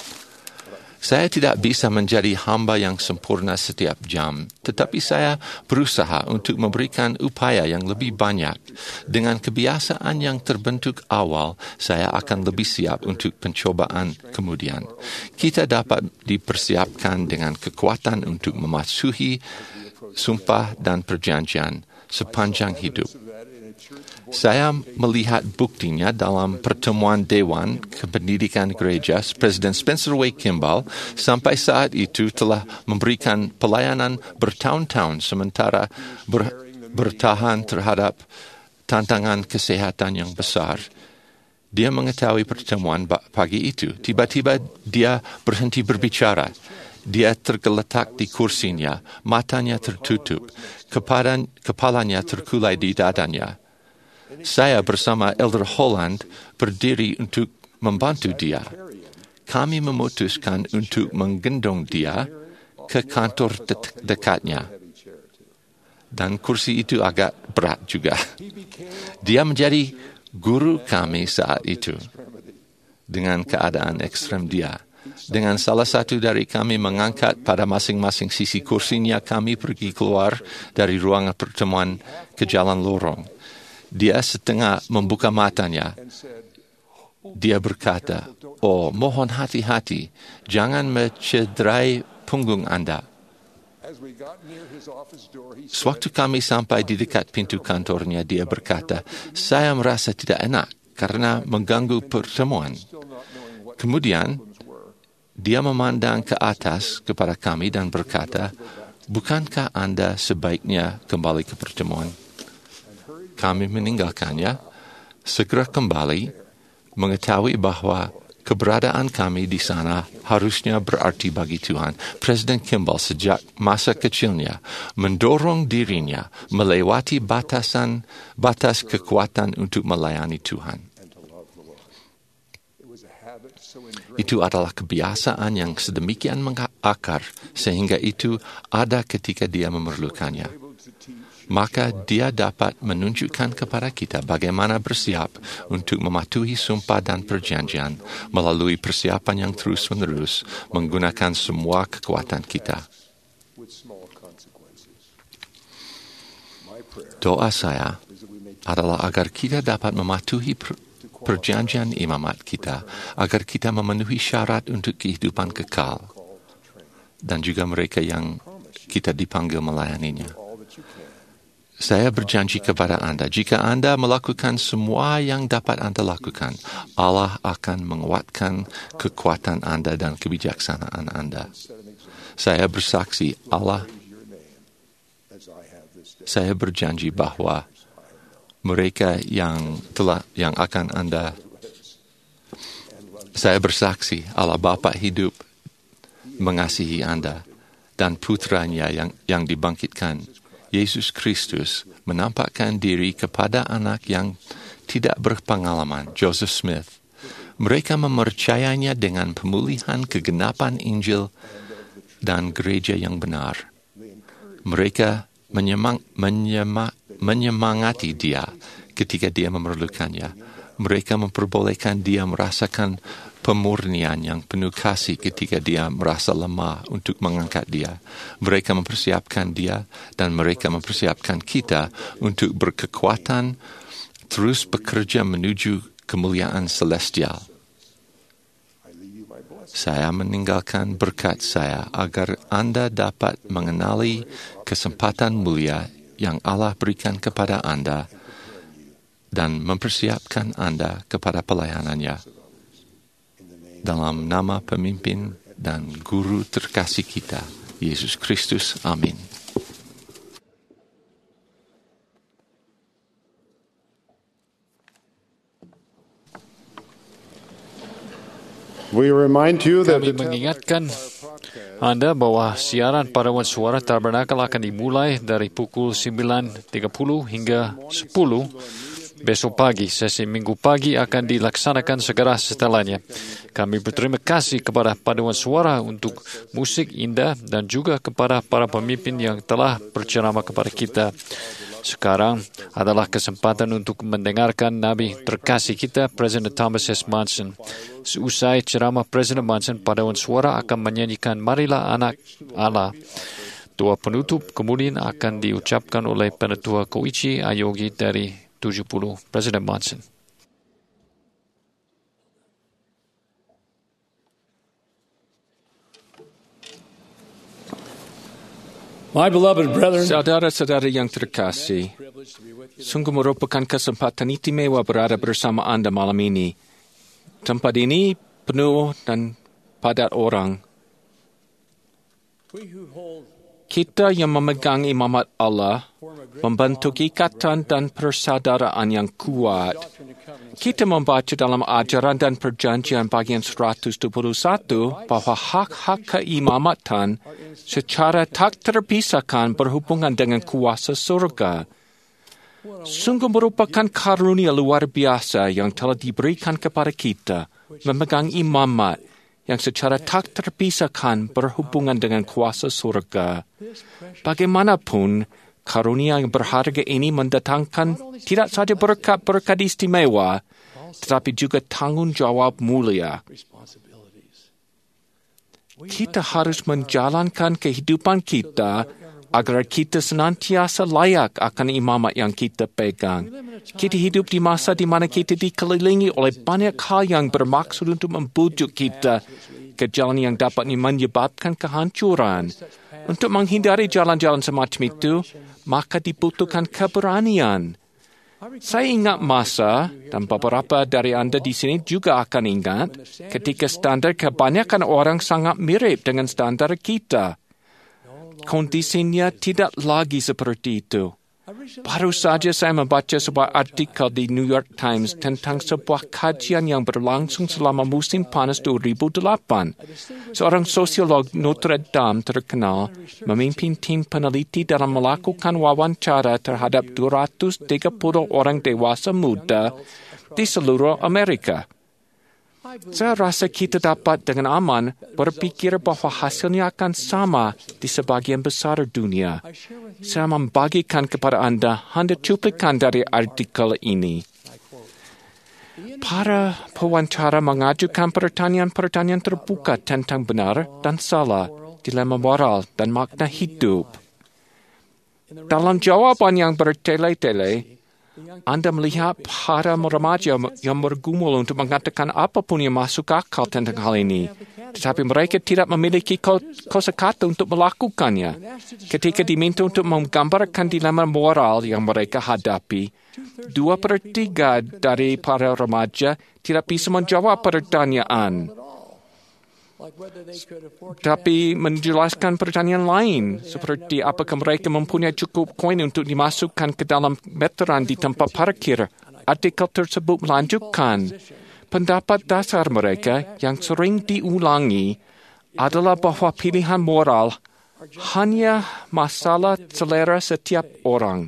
Saya tidak bisa menjadi hamba yang sempurna setiap jam, tetapi saya berusaha untuk memberikan upaya yang lebih banyak. Dengan kebiasaan yang terbentuk awal, saya akan lebih siap untuk pencobaan kemudian. Kita dapat dipersiapkan dengan kekuatan untuk mematuhi sumpah dan perjanjian sepanjang hidup. Saya melihat buktinya dalam pertemuan Dewan Kependidikan Gereja. Presiden Spencer W. Kimball sampai saat itu telah memberikan pelayanan bertahun-tahun sementara ber, bertahan terhadap tantangan kesehatan yang besar. Dia mengetahui pertemuan pagi itu. Tiba-tiba dia berhenti berbicara. Dia tergeletak di kursinya, matanya tertutup, kepada, kepalanya terkulai di dadanya. Saya bersama Elder Holland berdiri untuk membantu dia. Kami memutuskan untuk menggendong dia ke kantor de- dekatnya. Dan kursi itu agak berat juga. Dia menjadi guru kami saat itu. Dengan keadaan ekstrem dia. Dengan salah satu dari kami mengangkat pada masing-masing sisi kursinya, kami pergi keluar dari ruangan pertemuan ke jalan lorong. Dia setengah membuka matanya. Dia berkata, "Oh, mohon hati-hati, jangan mencederai punggung Anda." Sewaktu kami sampai di dekat pintu kantornya, dia berkata, "Saya merasa tidak enak karena mengganggu pertemuan." Kemudian, dia memandang ke atas kepada kami dan berkata, "Bukankah Anda sebaiknya kembali ke pertemuan?" Kami meninggalkannya, segera kembali, mengetahui bahwa keberadaan kami di sana harusnya berarti bagi Tuhan. Presiden Kimball sejak masa kecilnya mendorong dirinya melewati batasan batas kekuatan untuk melayani Tuhan. Itu adalah kebiasaan yang sedemikian mengakar sehingga itu ada ketika dia memerlukannya. Maka dia dapat menunjukkan kepada kita bagaimana bersiap untuk mematuhi sumpah dan perjanjian melalui persiapan yang terus-menerus menggunakan semua kekuatan kita. Doa saya adalah agar kita dapat mematuhi per- perjanjian imamat kita, agar kita memenuhi syarat untuk kehidupan kekal, dan juga mereka yang kita dipanggil melayaninya. Saya berjanji kepada Anda, jika Anda melakukan semua yang dapat Anda lakukan, Allah akan menguatkan kekuatan Anda dan kebijaksanaan Anda. Saya bersaksi, Allah, saya berjanji bahwa mereka yang telah, yang akan Anda, saya bersaksi, Allah Bapa hidup mengasihi Anda, dan putranya yang, yang dibangkitkan, Yesus Kristus, menampakkan diri kepada anak yang tidak berpengalaman, Joseph Smith. Mereka mempercayainya dengan pemulihan kegenapan Injil dan gereja yang benar. Mereka menyemang, menyema, menyemangati dia ketika dia memerlukannya. Mereka memperbolehkan dia merasakan pemurnian yang penuh kasih ketika dia merasa lemah untuk mengangkat dia. Mereka mempersiapkan dia dan mereka mempersiapkan kita untuk berkekuatan terus bekerja menuju kemuliaan celestial. Saya meninggalkan berkat saya agar Anda dapat mengenali kesempatan mulia yang Allah berikan kepada Anda dan mempersiapkan Anda kepada pelayanannya. Dalam nama pemimpin dan guru terkasih kita, Yesus Kristus. Amin. We remind you that Kami mengingatkan Anda bahwa siaran paduan suara Tabernakel akan dimulai dari pukul sembilan tiga puluh hingga sepuluh besok pagi. Sesi minggu pagi akan dilaksanakan segera setelahnya. Kami berterima kasih kepada paduan suara untuk musik indah dan juga kepada para pemimpin yang telah berceramah kepada kita. Sekarang adalah kesempatan untuk mendengarkan Nabi terkasih kita, Presiden Thomas S. Monson. Seusai ceramah Presiden Monson, paduan suara akan menyanyikan Marilah Anak Allah. Doa penutup kemudian akan diucapkan oleh Penatua Koichi Ayogi dari tujuh puluh, Presiden Monson. My beloved brethren, saudara-saudara yang terkasih, sungguh merupakan kesempatan istimewa berada bersama Anda malam ini. Tempat ini penuh dan padat orang. Kita yang memegang imamat Allah membentuk ikatan dan persaudaraan yang kuat. Kita membaca dalam ajaran dan perjanjian bagian seratus dua puluh satu bahwa hak-hak keimamatan secara tak terpisahkan berhubungan dengan kuasa surga. Sungguh merupakan karunia luar biasa yang telah diberikan kepada kita memegang imamat yang secara tak terpisahkan berhubungan dengan kuasa surga. Bagaimanapun, karunia yang berharga ini mendatangkan tidak saja berkat-berkat istimewa, tetapi juga tanggung jawab mulia. Kita harus menjalankan kehidupan kita agar kita senantiasa layak akan imamat yang kita pegang. Kita hidup di masa di mana kita dikelilingi oleh banyak hal yang bermaksud untuk membujuk kita ke jalan yang dapat menyebabkan kehancuran. Untuk menghindari jalan-jalan semacam itu, maka dibutuhkan keberanian. Saya ingat masa, dan beberapa dari Anda di sini juga akan ingat, ketika standar kebanyakan orang sangat mirip dengan standar kita. Kondisinya tidak lagi seperti itu. Baru saja saya membaca sebuah artikel di New York Times tentang sebuah kajian yang berlangsung selama musim panas dua ribu delapan. Seorang sosiolog Notre Dame terkenal memimpin tim peneliti dalam melakukan wawancara terhadap dua ratus tiga puluh orang dewasa muda di seluruh Amerika. Saya rasa kita dapat dengan aman berpikir bahwa hasilnya akan sama di sebagian besar dunia. Saya membagikan kepada Anda hanya cuplikan dari artikel ini. Para pewawancara mengajukan pertanyaan-pertanyaan terbuka tentang benar dan salah, dilema moral dan makna hidup. Dalam jawaban yang bertele-tele, Anda melihat para remaja yang bergumul untuk mengatakan apapun yang masuk akal tentang hal ini. Tetapi mereka tidak memiliki kosakata untuk melakukannya. Ketika diminta untuk menggambarkan dilema moral yang mereka hadapi, dua per tiga dari para remaja tidak bisa menjawab pertanyaan. Tapi menjelaskan pertanyaan lain, seperti apakah mereka mempunyai cukup koin untuk dimasukkan ke dalam meteran di tempat parkir. Artikel tersebut melanjutkan, pendapat dasar mereka yang sering diulangi adalah bahwa pilihan moral hanya masalah selera setiap orang.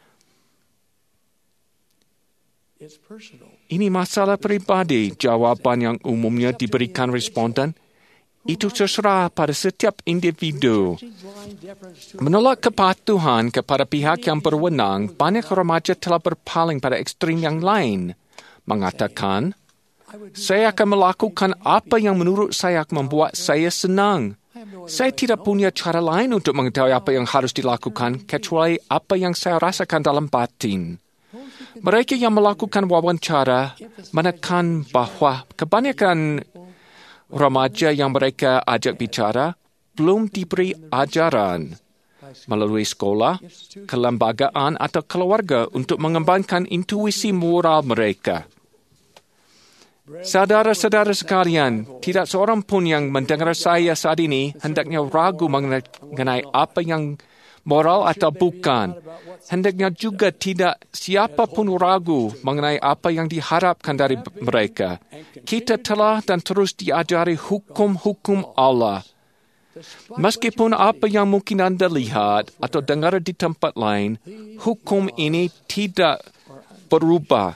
Ini masalah pribadi, jawaban yang umumnya diberikan responden. Itu terserah pada setiap individu. Menolak kepatuhan kepada pihak yang berwenang, banyak remaja telah berpaling pada ekstrim yang lain. Mengatakan, saya akan melakukan apa yang menurut saya membuat saya senang. Saya tidak punya cara lain untuk mengetahui apa yang harus dilakukan, kecuali apa yang saya rasakan dalam batin. Mereka yang melakukan wawancara menekan bahwa kebanyakan remaja yang mereka ajak bicara belum diberi ajaran melalui sekolah, kelembagaan atau keluarga untuk mengembangkan intuisi moral mereka. Saudara-saudara sekalian, tidak seorang pun yang mendengar saya saat ini hendaknya ragu mengenai apa yang moral atau bukan. Hendaknya juga tidak siapapun ragu mengenai apa yang diharapkan dari mereka. Kita telah dan terus diajari hukum-hukum Allah. Meskipun apa yang mungkin Anda lihat atau dengar di tempat lain, hukum ini tidak berubah.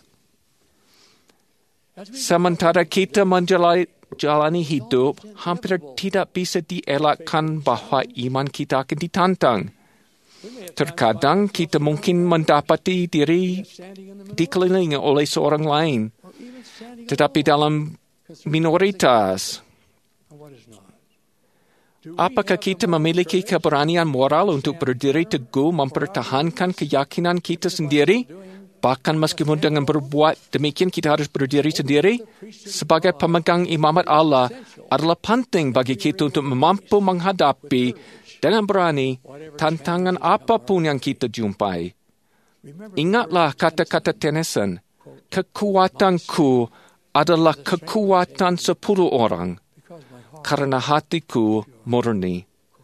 Sementara kita menjalani hidup, hampir tidak bisa dielakkan bahwa iman kita akan ditantang. Terkadang kita mungkin mendapati diri dikelilingi oleh seorang lain, tetapi dalam minoritas. Apakah kita memiliki keberanian moral untuk berdiri teguh mempertahankan keyakinan kita sendiri? Bahkan meskipun dengan berbuat demikian kita harus berdiri sendiri, sebagai pemegang imamat Allah adalah penting bagi kita untuk mampu menghadapi dengan berani tantangan apapun yang kita jumpai. Ingatlah kata-kata Tennyson, kekuatanku adalah kekuatan sepuluh orang, karena hatiku murni.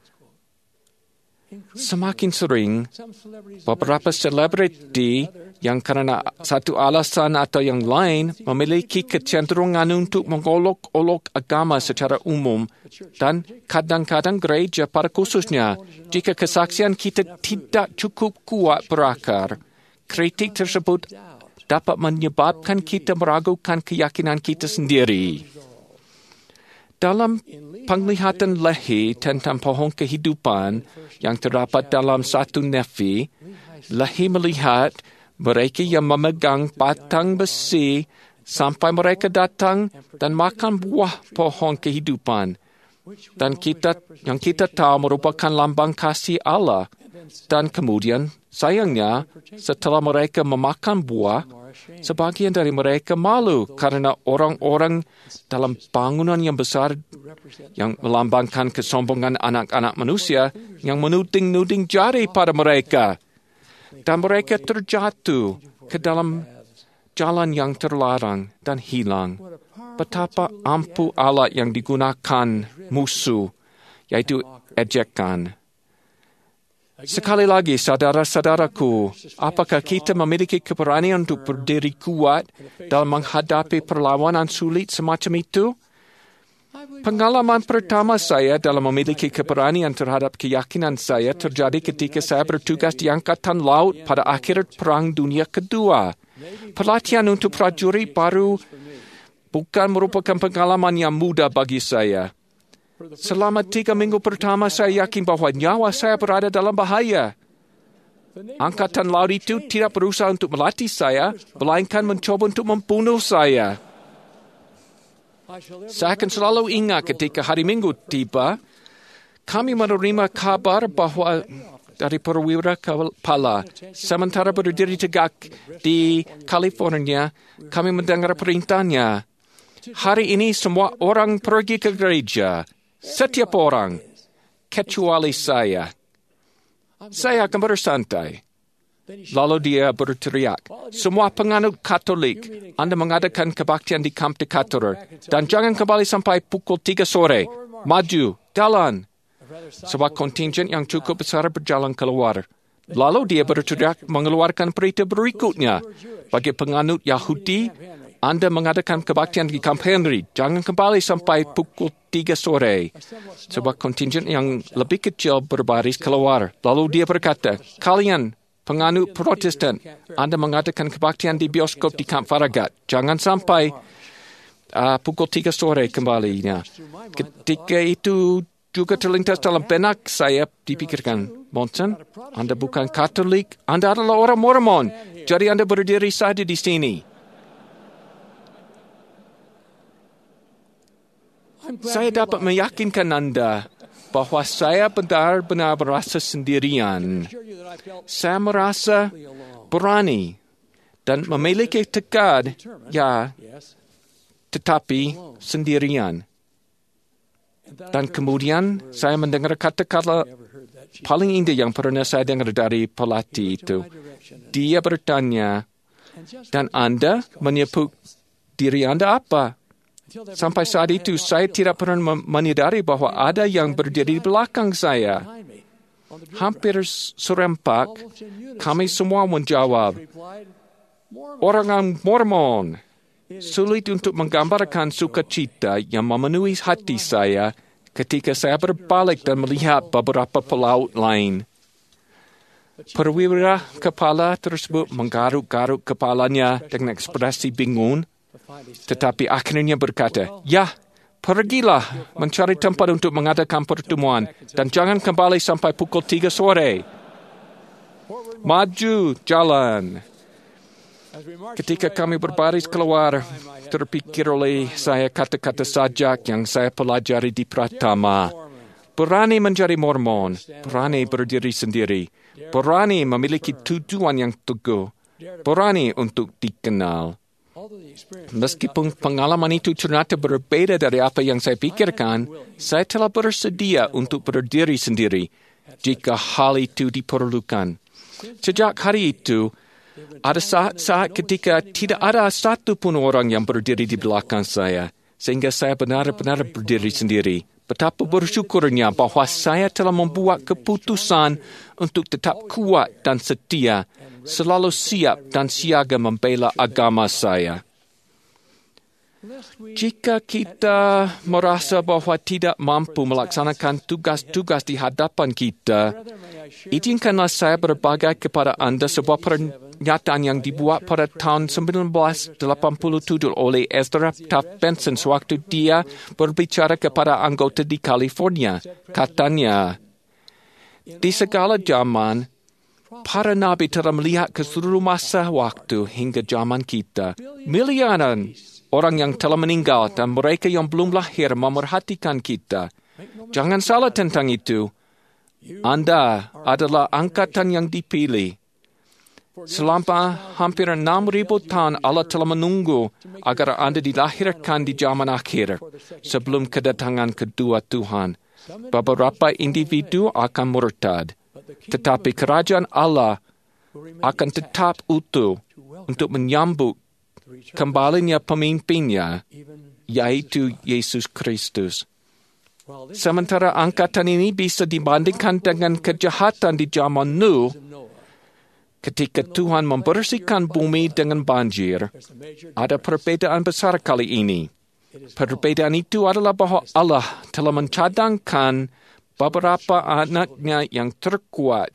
Semakin sering, beberapa selebriti yang karena satu alasan atau yang lain memiliki kecenderungan untuk mengolok-olok agama secara umum dan kadang-kadang gereja pada khususnya jika kesaksian kita tidak cukup kuat berakar. Kritik tersebut dapat menyebabkan kita meragukan keyakinan kita sendiri. Dalam penglihatan Lehi tentang pohon kehidupan yang terdapat dalam satu Nefi, Lehi melihat mereka yang memegang batang besi sampai mereka datang dan makan buah pohon kehidupan. dan kita yang kita tahu merupakan lambang kasih Allah. Dan kemudian, sayangnya, setelah mereka memakan buah, sebagian dari mereka malu karena orang-orang dalam bangunan yang besar yang melambangkan kesombongan anak-anak manusia yang menuding-nuding jari pada mereka. Dan mereka terjatuh ke dalam jalan yang terlarang dan hilang. Betapa ampuh alat yang digunakan musuh, yaitu ejekan. Sekali lagi, saudara-saudaraku, apakah kita memiliki keberanian untuk berdiri kuat dalam menghadapi perlawanan sulit semacam itu? Pengalaman pertama saya dalam memiliki keberanian terhadap keyakinan saya terjadi ketika saya bertugas di Angkatan Laut pada akhir Perang Dunia Kedua. Pelatihan untuk prajurit baru bukan merupakan pengalaman yang mudah bagi saya. Selama tiga minggu pertama, saya yakin bahwa nyawa saya berada dalam bahaya. Angkatan Laut itu tidak berusaha untuk melatih saya, melainkan mencoba untuk membunuh saya. Saya akan selalu ingat ketika hari Minggu tiba, kami menerima kabar bahwa dari perwira kepala, sementara berdiri tegak di California, kami mendengar perintahnya. Hari ini semua orang pergi ke gereja. Setiap orang, kecuali saya. Saya akan bersantai. Lalu dia berteriak, semua penganut Katolik, Anda mengadakan kebaktian di Camp Decatur, dan jangan kembali sampai pukul tiga sore. Maju, jalan. Sebuah kontingen yang cukup besar berjalan keluar. Lalu dia berteriak mengeluarkan perintah berikutnya. Bagi penganut Yahudi, Anda mengadakan kebaktian di Camp Henry. Jangan kembali sampai pukul tiga sore. Sebuah kontingen yang lebih kecil berbaris keluar. Lalu dia berkata, kalian penganut Protestan, Anda mengadakan kebaktian di bioskop di Camp Farragut. Jangan sampai uh, pukul tiga sore kembalinya. Ketika itu juga terlintas dalam benak saya dipikirkan, Monson, Anda bukan Katolik, Anda adalah orang Mormon. Jadi Anda berdiri saja di sini. Saya dapat meyakinkan Anda bahwa saya benar-benar merasa sendirian. Saya merasa berani dan memiliki tekad, ya, tetapi sendirian. Dan kemudian saya mendengar kata-kata paling indah yang pernah saya dengar dari pelatih itu. Dia bertanya, dan Anda menyebut diri Anda apa? Sampai saat itu, saya tidak pernah menyadari bahwa ada yang berdiri di belakang saya. Hampir serempak, kami semua menjawab, orang Mormon. Sulit untuk menggambarkan sukacita yang memenuhi hati saya ketika saya berbalik dan melihat beberapa pelaut lain. Perwira kepala tersebut menggaruk-garuk kepalanya dengan ekspresi bingung, tetapi akhirnya berkata, ya, pergilah mencari tempat untuk mengadakan pertemuan dan jangan kembali sampai pukul tiga sore. Maju, jalan. Ketika kami berbaris keluar, terpikir oleh saya kata-kata sajak yang saya pelajari di Pratama. Berani menjadi Mormon, berani berdiri sendiri, berani memiliki tujuan yang teguh, berani untuk dikenal. Meskipun pengalaman itu ternyata berbeda dari apa yang saya pikirkan, saya telah bersedia untuk berdiri sendiri jika hal itu diperlukan. Sejak hari itu, ada saat-saat ketika tidak ada satu pun orang yang berdiri di belakang saya, sehingga saya benar-benar berdiri sendiri. Betapa bersyukurnya bahwa saya telah membuat keputusan untuk tetap kuat dan setia, selalu siap dan siaga membela agama saya. Jika kita merasa bahwa tidak mampu melaksanakan tugas-tugas di hadapan kita, izinkanlah saya berbagi kepada Anda sebuah pernyataan yang dibuat pada tahun sembilan belas delapan puluh tujuh oleh Ezra Taft Benson sewaktu dia berbicara kepada anggota di California. Katanya, di segala zaman, para nabi telah melihat ke seluruh masa waktu hingga zaman kita. Miliaran orang yang telah meninggal dan mereka yang belum lahir memerhatikan kita. Jangan salah tentang itu. Anda adalah angkatan yang dipilih. Selama hampir enam ribu tahun Allah telah menunggu agar Anda dilahirkan di zaman akhir sebelum kedatangan kedua Tuhan. Beberapa individu akan murtad, tetapi kerajaan Allah akan tetap utuh untuk menyambut kembalinya pemimpinnya, yaitu Yesus Kristus. Sementara angkatan ini bisa dibandingkan dengan kejahatan di zaman Nuh, ketika Tuhan membersihkan bumi dengan banjir, ada perbedaan besar kali ini. Perbedaan itu adalah bahawa Allah telah mencadangkan beberapa anaknya yang terkuat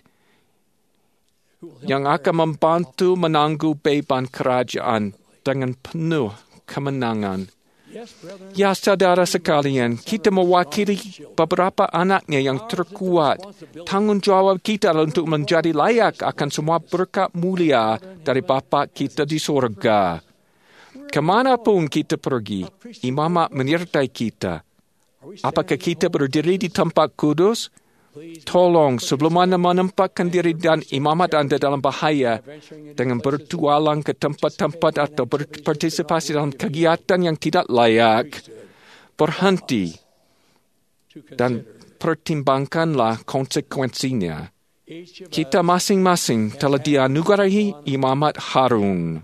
yang akan membantu menangguh beban kerajaan dengan penuh kemenangan. Ya, saudara sekalian, kita mewakili beberapa anaknya yang terkuat. Tanggungjawab kita adalah untuk menjadi layak akan semua berkat mulia dari Bapa kita di surga. Kemanapun kita pergi, imamat menyertai kita. Apakah kita berdiri di tempat kudus? Tolong, sebelum Anda menempatkan diri dan imamat Anda dalam bahaya dengan bertualang ke tempat-tempat atau berpartisipasi dalam kegiatan yang tidak layak, berhenti dan pertimbangkanlah konsekuensinya. Kita masing-masing telah dianugerahi imamat Harun.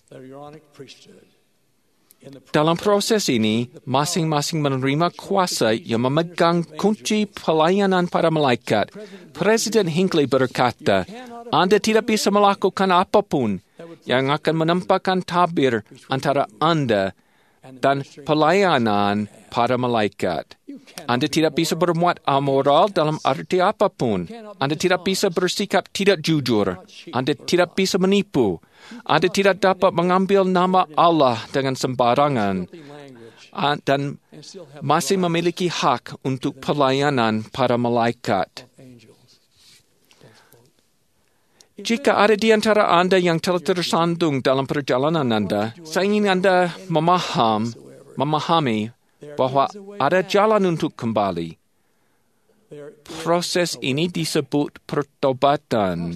Dalam proses ini, masing-masing menerima kuasa yang memegang kunci pelayanan para malaikat. Presiden Hinckley berkata, Anda tidak bisa melakukan apapun yang akan menempatkan tabir antara Anda dan pelayanan para malaikat. Anda tidak bisa bermuat amoral dalam arti apapun. Anda tidak bisa bersikap tidak jujur. Anda tidak bisa menipu. Anda tidak dapat mengambil nama Allah dengan sembarangan dan masih memiliki hak untuk pelayanan para malaikat. Jika ada di antara Anda yang telah tersandung dalam perjalanan Anda, saya ingin Anda memaham, memahami bahwa ada jalan untuk kembali. Proses ini disebut pertobatan.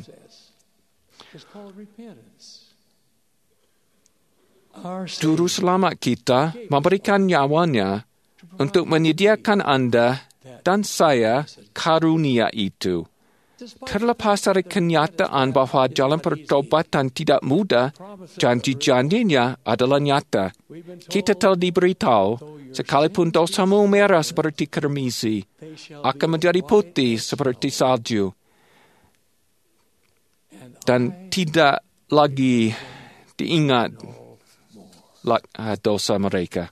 Juru selamat kita memberikan nyawanya untuk menyediakan Anda dan saya karunia itu. Terlepas dari kenyataan bahwa jalan pertobatan tidak mudah, janji-janjinya adalah nyata. Kita telah diberitahu, sekalipun dosamu merah seperti kermisi, akan menjadi putih seperti salju. Dan tidak lagi diingat dosa mereka.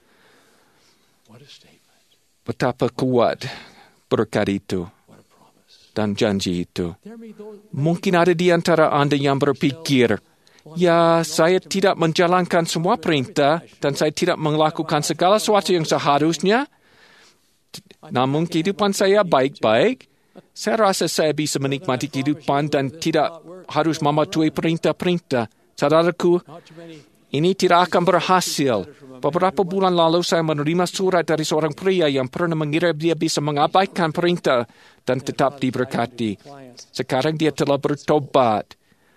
Betapa kuat berkat itu dan janji itu. Mungkin ada di antara Anda yang berpikir, ya, saya tidak menjalankan semua perintah dan saya tidak melakukan segala sesuatu yang seharusnya. Namun kehidupan saya baik-baik. Saya rasa saya bisa menikmati kehidupan dan tidak harus mematuhi perintah-perintah. Saudaraku, ini tidak akan berhasil. Beberapa bulan lalu saya menerima surat dari seorang pria yang pernah mengira dia bisa mengabaikan perintah dan tetap diberkati. Sekarang dia telah bertobat.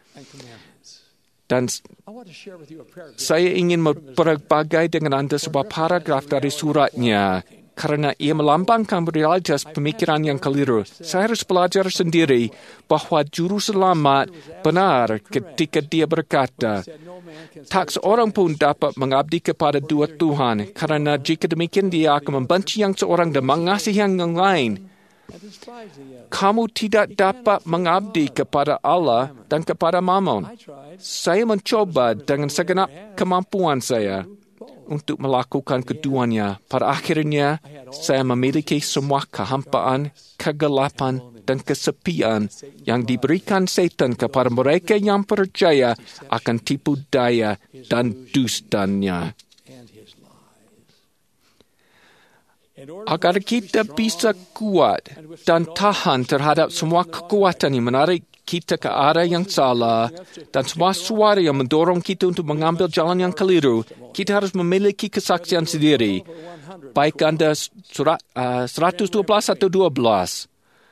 Dan saya ingin berbagi dengan Anda sebuah paragraf dari suratnya. Karena ia melambangkan realitas pemikiran yang keliru. Saya harus belajar sendiri bahwa juru selamat benar ketika dia berkata, tak seorang pun dapat mengabdi kepada dua Tuhan, karena jika demikian dia akan membenci yang seorang dan mengasihi yang lain. Kamu tidak dapat mengabdi kepada Allah dan kepada Mammon. Saya mencoba dengan segenap kemampuan saya untuk melakukan keduanya. Pada akhirnya, saya memiliki semua kehampaan, kegelapan, dan kesepian yang diberikan setan kepada mereka yang percaya akan tipu daya dan dustanya. agar kita bisa kuat dan tahan terhadap semua kekuatan yang menarik kita ke arah yang salah dan semua suara yang mendorong kita untuk mengambil jalan yang keliru, kita harus memiliki kesaksian sendiri. Baik Anda surat uh, seratus dua belas atau dua belas,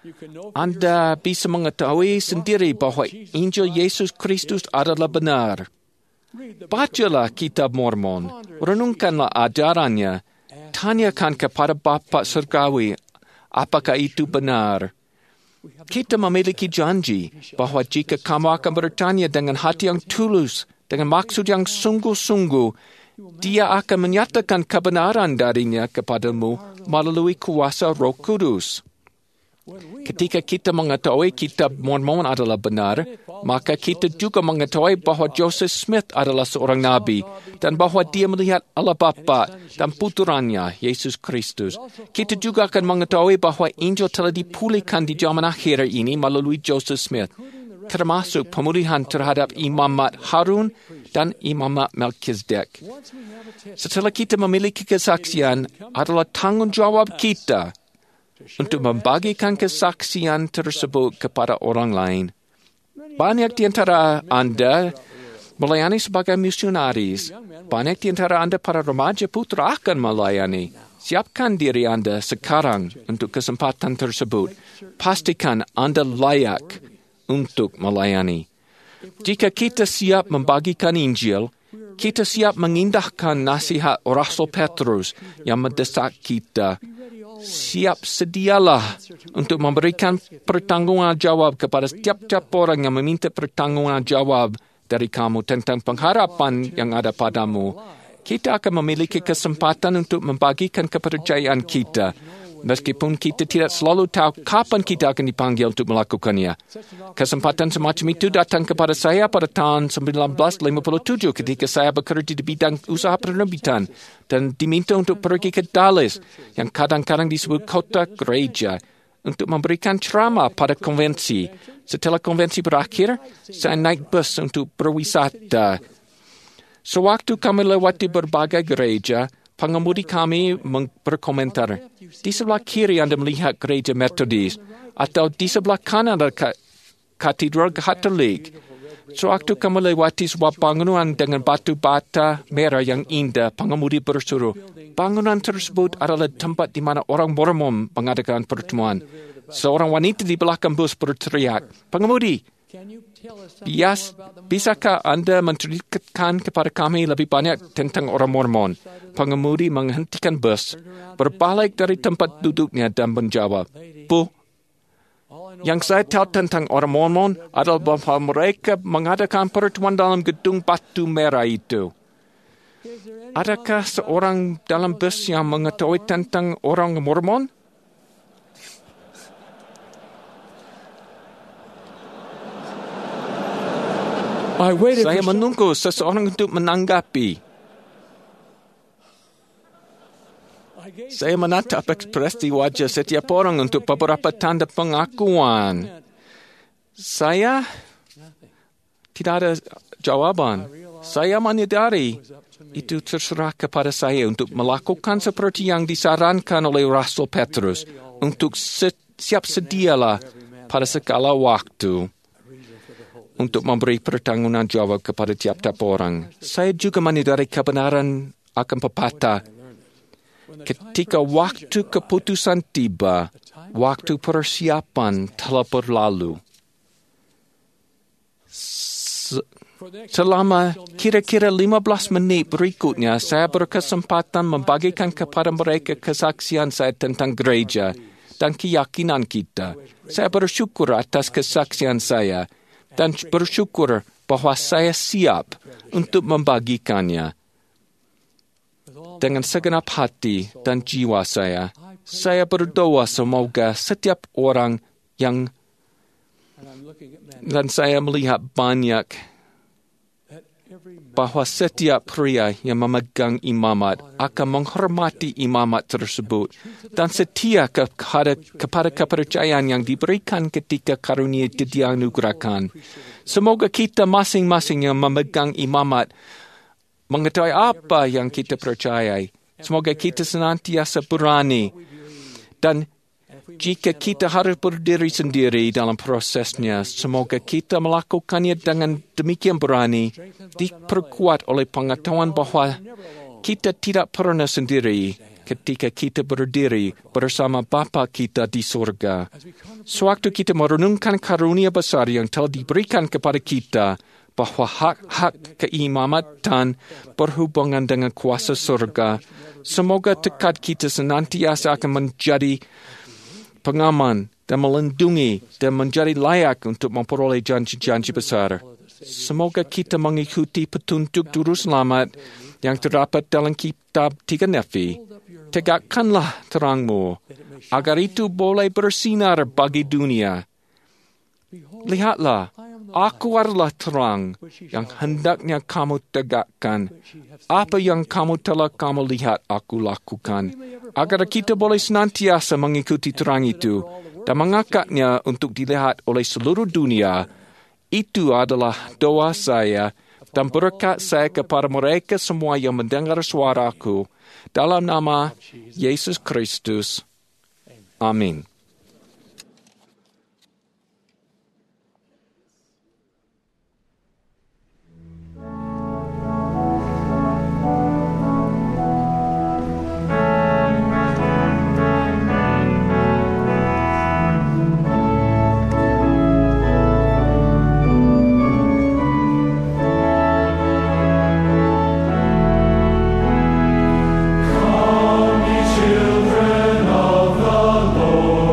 Anda bisa mengetahui sendiri bahawa Injil Yesus Kristus adalah benar. Bacalah kitab Mormon, renungkanlah ajarannya, tanyakan kepada Bapa Surgawi apakah itu benar. Kita memiliki janji bahawa jika kamu akan bertanya dengan hati yang tulus, dengan maksud yang sungguh-sungguh, Dia akan menyatakan kebenaran darinya kepadamu melalui kuasa Roh Kudus. Ketika kita mengetahui kitab Mormon adalah benar, maka kita juga mengetahui bahawa Joseph Smith adalah seorang nabi dan bahawa dia melihat Allah Bapa dan putranya, Yesus Kristus. Kita juga akan mengetahui bahawa Injil telah dipulihkan di zaman akhir ini melalui Joseph Smith, termasuk pemulihan terhadap Imamat Harun dan Imamat Melkizedek. Setelah kita memiliki kesaksian, adalah tanggungjawab kita untuk membagikan kesaksian tersebut kepada orang lain. Banyak di antara Anda melayani sebagai misionaris. Banyak di antara Anda para remaja putra akan melayani. Siapkan diri Anda sekarang untuk kesempatan tersebut. Pastikan Anda layak untuk melayani. Jika kita siap membagikan Injil, kita siap mengindahkan nasihat Rasul Petrus yang mendesak kita. Siap sedialah untuk memberikan pertanggungjawab kepada setiap-tiap orang yang meminta pertanggungjawab dari kamu tentang pengharapan yang ada padamu. Kita akan memiliki kesempatan untuk membagikan kepercayaan kita, meskipun kita tidak selalu tahu kapan kita akan dipanggil untuk melakukannya. Kesempatan semacam itu datang kepada saya pada tahun sembilan belas lima puluh tujuh ketika saya bekerja di bidang usaha penerbitan dan diminta untuk pergi ke Dallas, yang kadang-kadang disebut kota gereja, untuk memberikan ceramah pada konvensi. Setelah konvensi berakhir, saya naik bus untuk berwisata. Sewaktu kami lewati berbagai gereja, pengemudi kami berkomentar, di sebelah kiri Anda melihat gereja Metodis, atau di sebelah kanan ada katedral Katolik. Sewaktu kami lewati sebuah bangunan dengan batu bata merah yang indah, pengemudi bersuruh, bangunan tersebut adalah tempat di mana orang Mormon mengadakan pertemuan. Seorang wanita di belakang bus berteriak, pengemudi, Bias, bisakah Anda menceritakan kepada kami lebih banyak tentang orang Mormon? Pengemudi menghentikan bus, berbalik dari tempat duduknya dan menjawab, Bu, yang saya tahu tentang orang Mormon adalah bahawa mereka mengadakan pertemuan dalam gedung batu merah itu. Adakah seorang dalam bus yang mengetahui tentang orang Mormon? Saya menunggu seseorang untuk menanggapi. Saya menatap ekspresi wajah setiap orang untuk beberapa tanda pengakuan. Saya tidak ada jawaban. Saya menyadari itu terserah kepada saya untuk melakukan seperti yang disarankan oleh Rasul Petrus, untuk siap sedialah pada segala waktu untuk memberi pertanggungan jawab kepada tiap-tiap orang. Saya juga menyadari kebenaran akan pepatah, ketika waktu keputusan tiba, waktu persiapan telah berlalu. Selama kira-kira lima belas menit berikutnya, saya berkesempatan membagikan kepada mereka kesaksian saya tentang gereja dan keyakinan kita. Saya bersyukur atas kesaksian saya dan bersyukur bahawa saya siap untuk membagikannya. Dengan segenap hati dan jiwa saya, saya berdoa semoga setiap orang yang, dan saya melihat banyak, bahawa setiap pria yang memegang imamat akan menghormati imamat tersebut dan setia kepada, kepada kepercayaan yang diberikan ketika karunia itu dianugerahkan. Semoga kita masing-masing yang memegang imamat mengetahui apa yang kita percayai Semoga kita senantiasa berani. Dan jika kita harus berdiri sendiri dalam prosesnya, semoga kita melakukannya dengan demikian berani, diperkuat oleh pengetahuan bahwa kita tidak pernah sendiri ketika kita berdiri bersama Bapa kita di surga. Sewaktu kita merenungkan karunia besar yang telah diberikan kepada kita, bahwa hak-hak keimamatan berhubungan dengan kuasa surga, semoga tekad kita senantiasa akan menjadi pengaman dan melindungi dan menjadi layak untuk memperoleh janji-janji besar. Semoga kita mengikuti petunjuk juru selamat yang terdapat dalam kitab tiga Nefi. Tegakkanlah terangmu, agar itu boleh bersinar bagi dunia. Lihatlah, aku adalah terang yang hendaknya kamu tegakkan. Apa yang kamu telah kamu lihat aku lakukan, agar kita boleh senantiasa mengikuti terang itu dan mengangkatnya untuk dilihat oleh seluruh dunia. Itu adalah doa saya dan berkat saya kepada mereka semua yang mendengar suaraku. Dalam nama Yesus Kristus. Amin. Children of the Lord.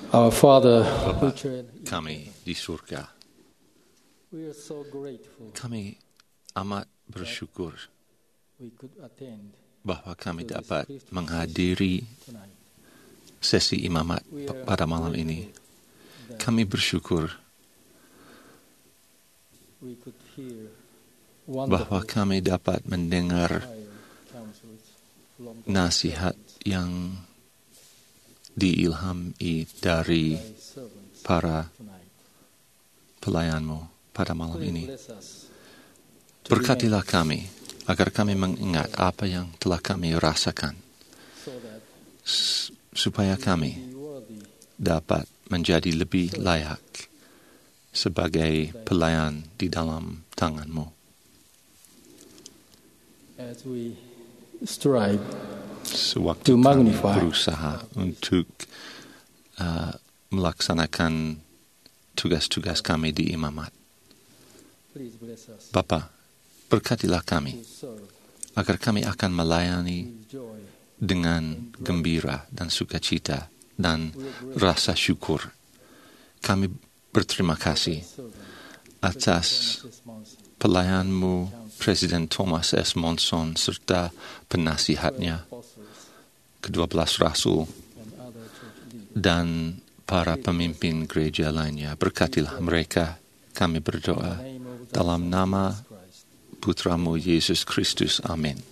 Our Father, Bapa kami di surga, we are so grateful kami amat bersyukur we could attend bahwa kami dapat menghadiri tonight. sesi imamat p- pada malam ini. Kami bersyukur We could hear bahwa wonderful kami dapat mendengar counsels from the nasihat yang diilhami dari servants para tonight. pelayanmu pada malam Please ini. bless us to Berkatilah kami agar kami mengingat apa yang telah kami rasakan, so that s- supaya kami we worthy dapat menjadi lebih layak sebagai pelayan di dalam tangan-Mu. as we strive Sewaktu To kami magnify. berusaha untuk uh, melaksanakan tugas-tugas kami di imamat. please bless us Bapa, berkatilah kami to serve agar kami akan melayani with joy. dengan gembira dan sukacita dan rasa syukur. Kami berterima kasih Servant atas Mrs. Monson, pelayanmu Presiden Thomas S. Monson serta penasihatnya, apostles kedua belas rasul and other church leaders. dan para pemimpin gereja lainnya. Berkatilah mereka, kami berdoa In the name of the dalam nama Christ. Putramu Yesus Kristus. Amin.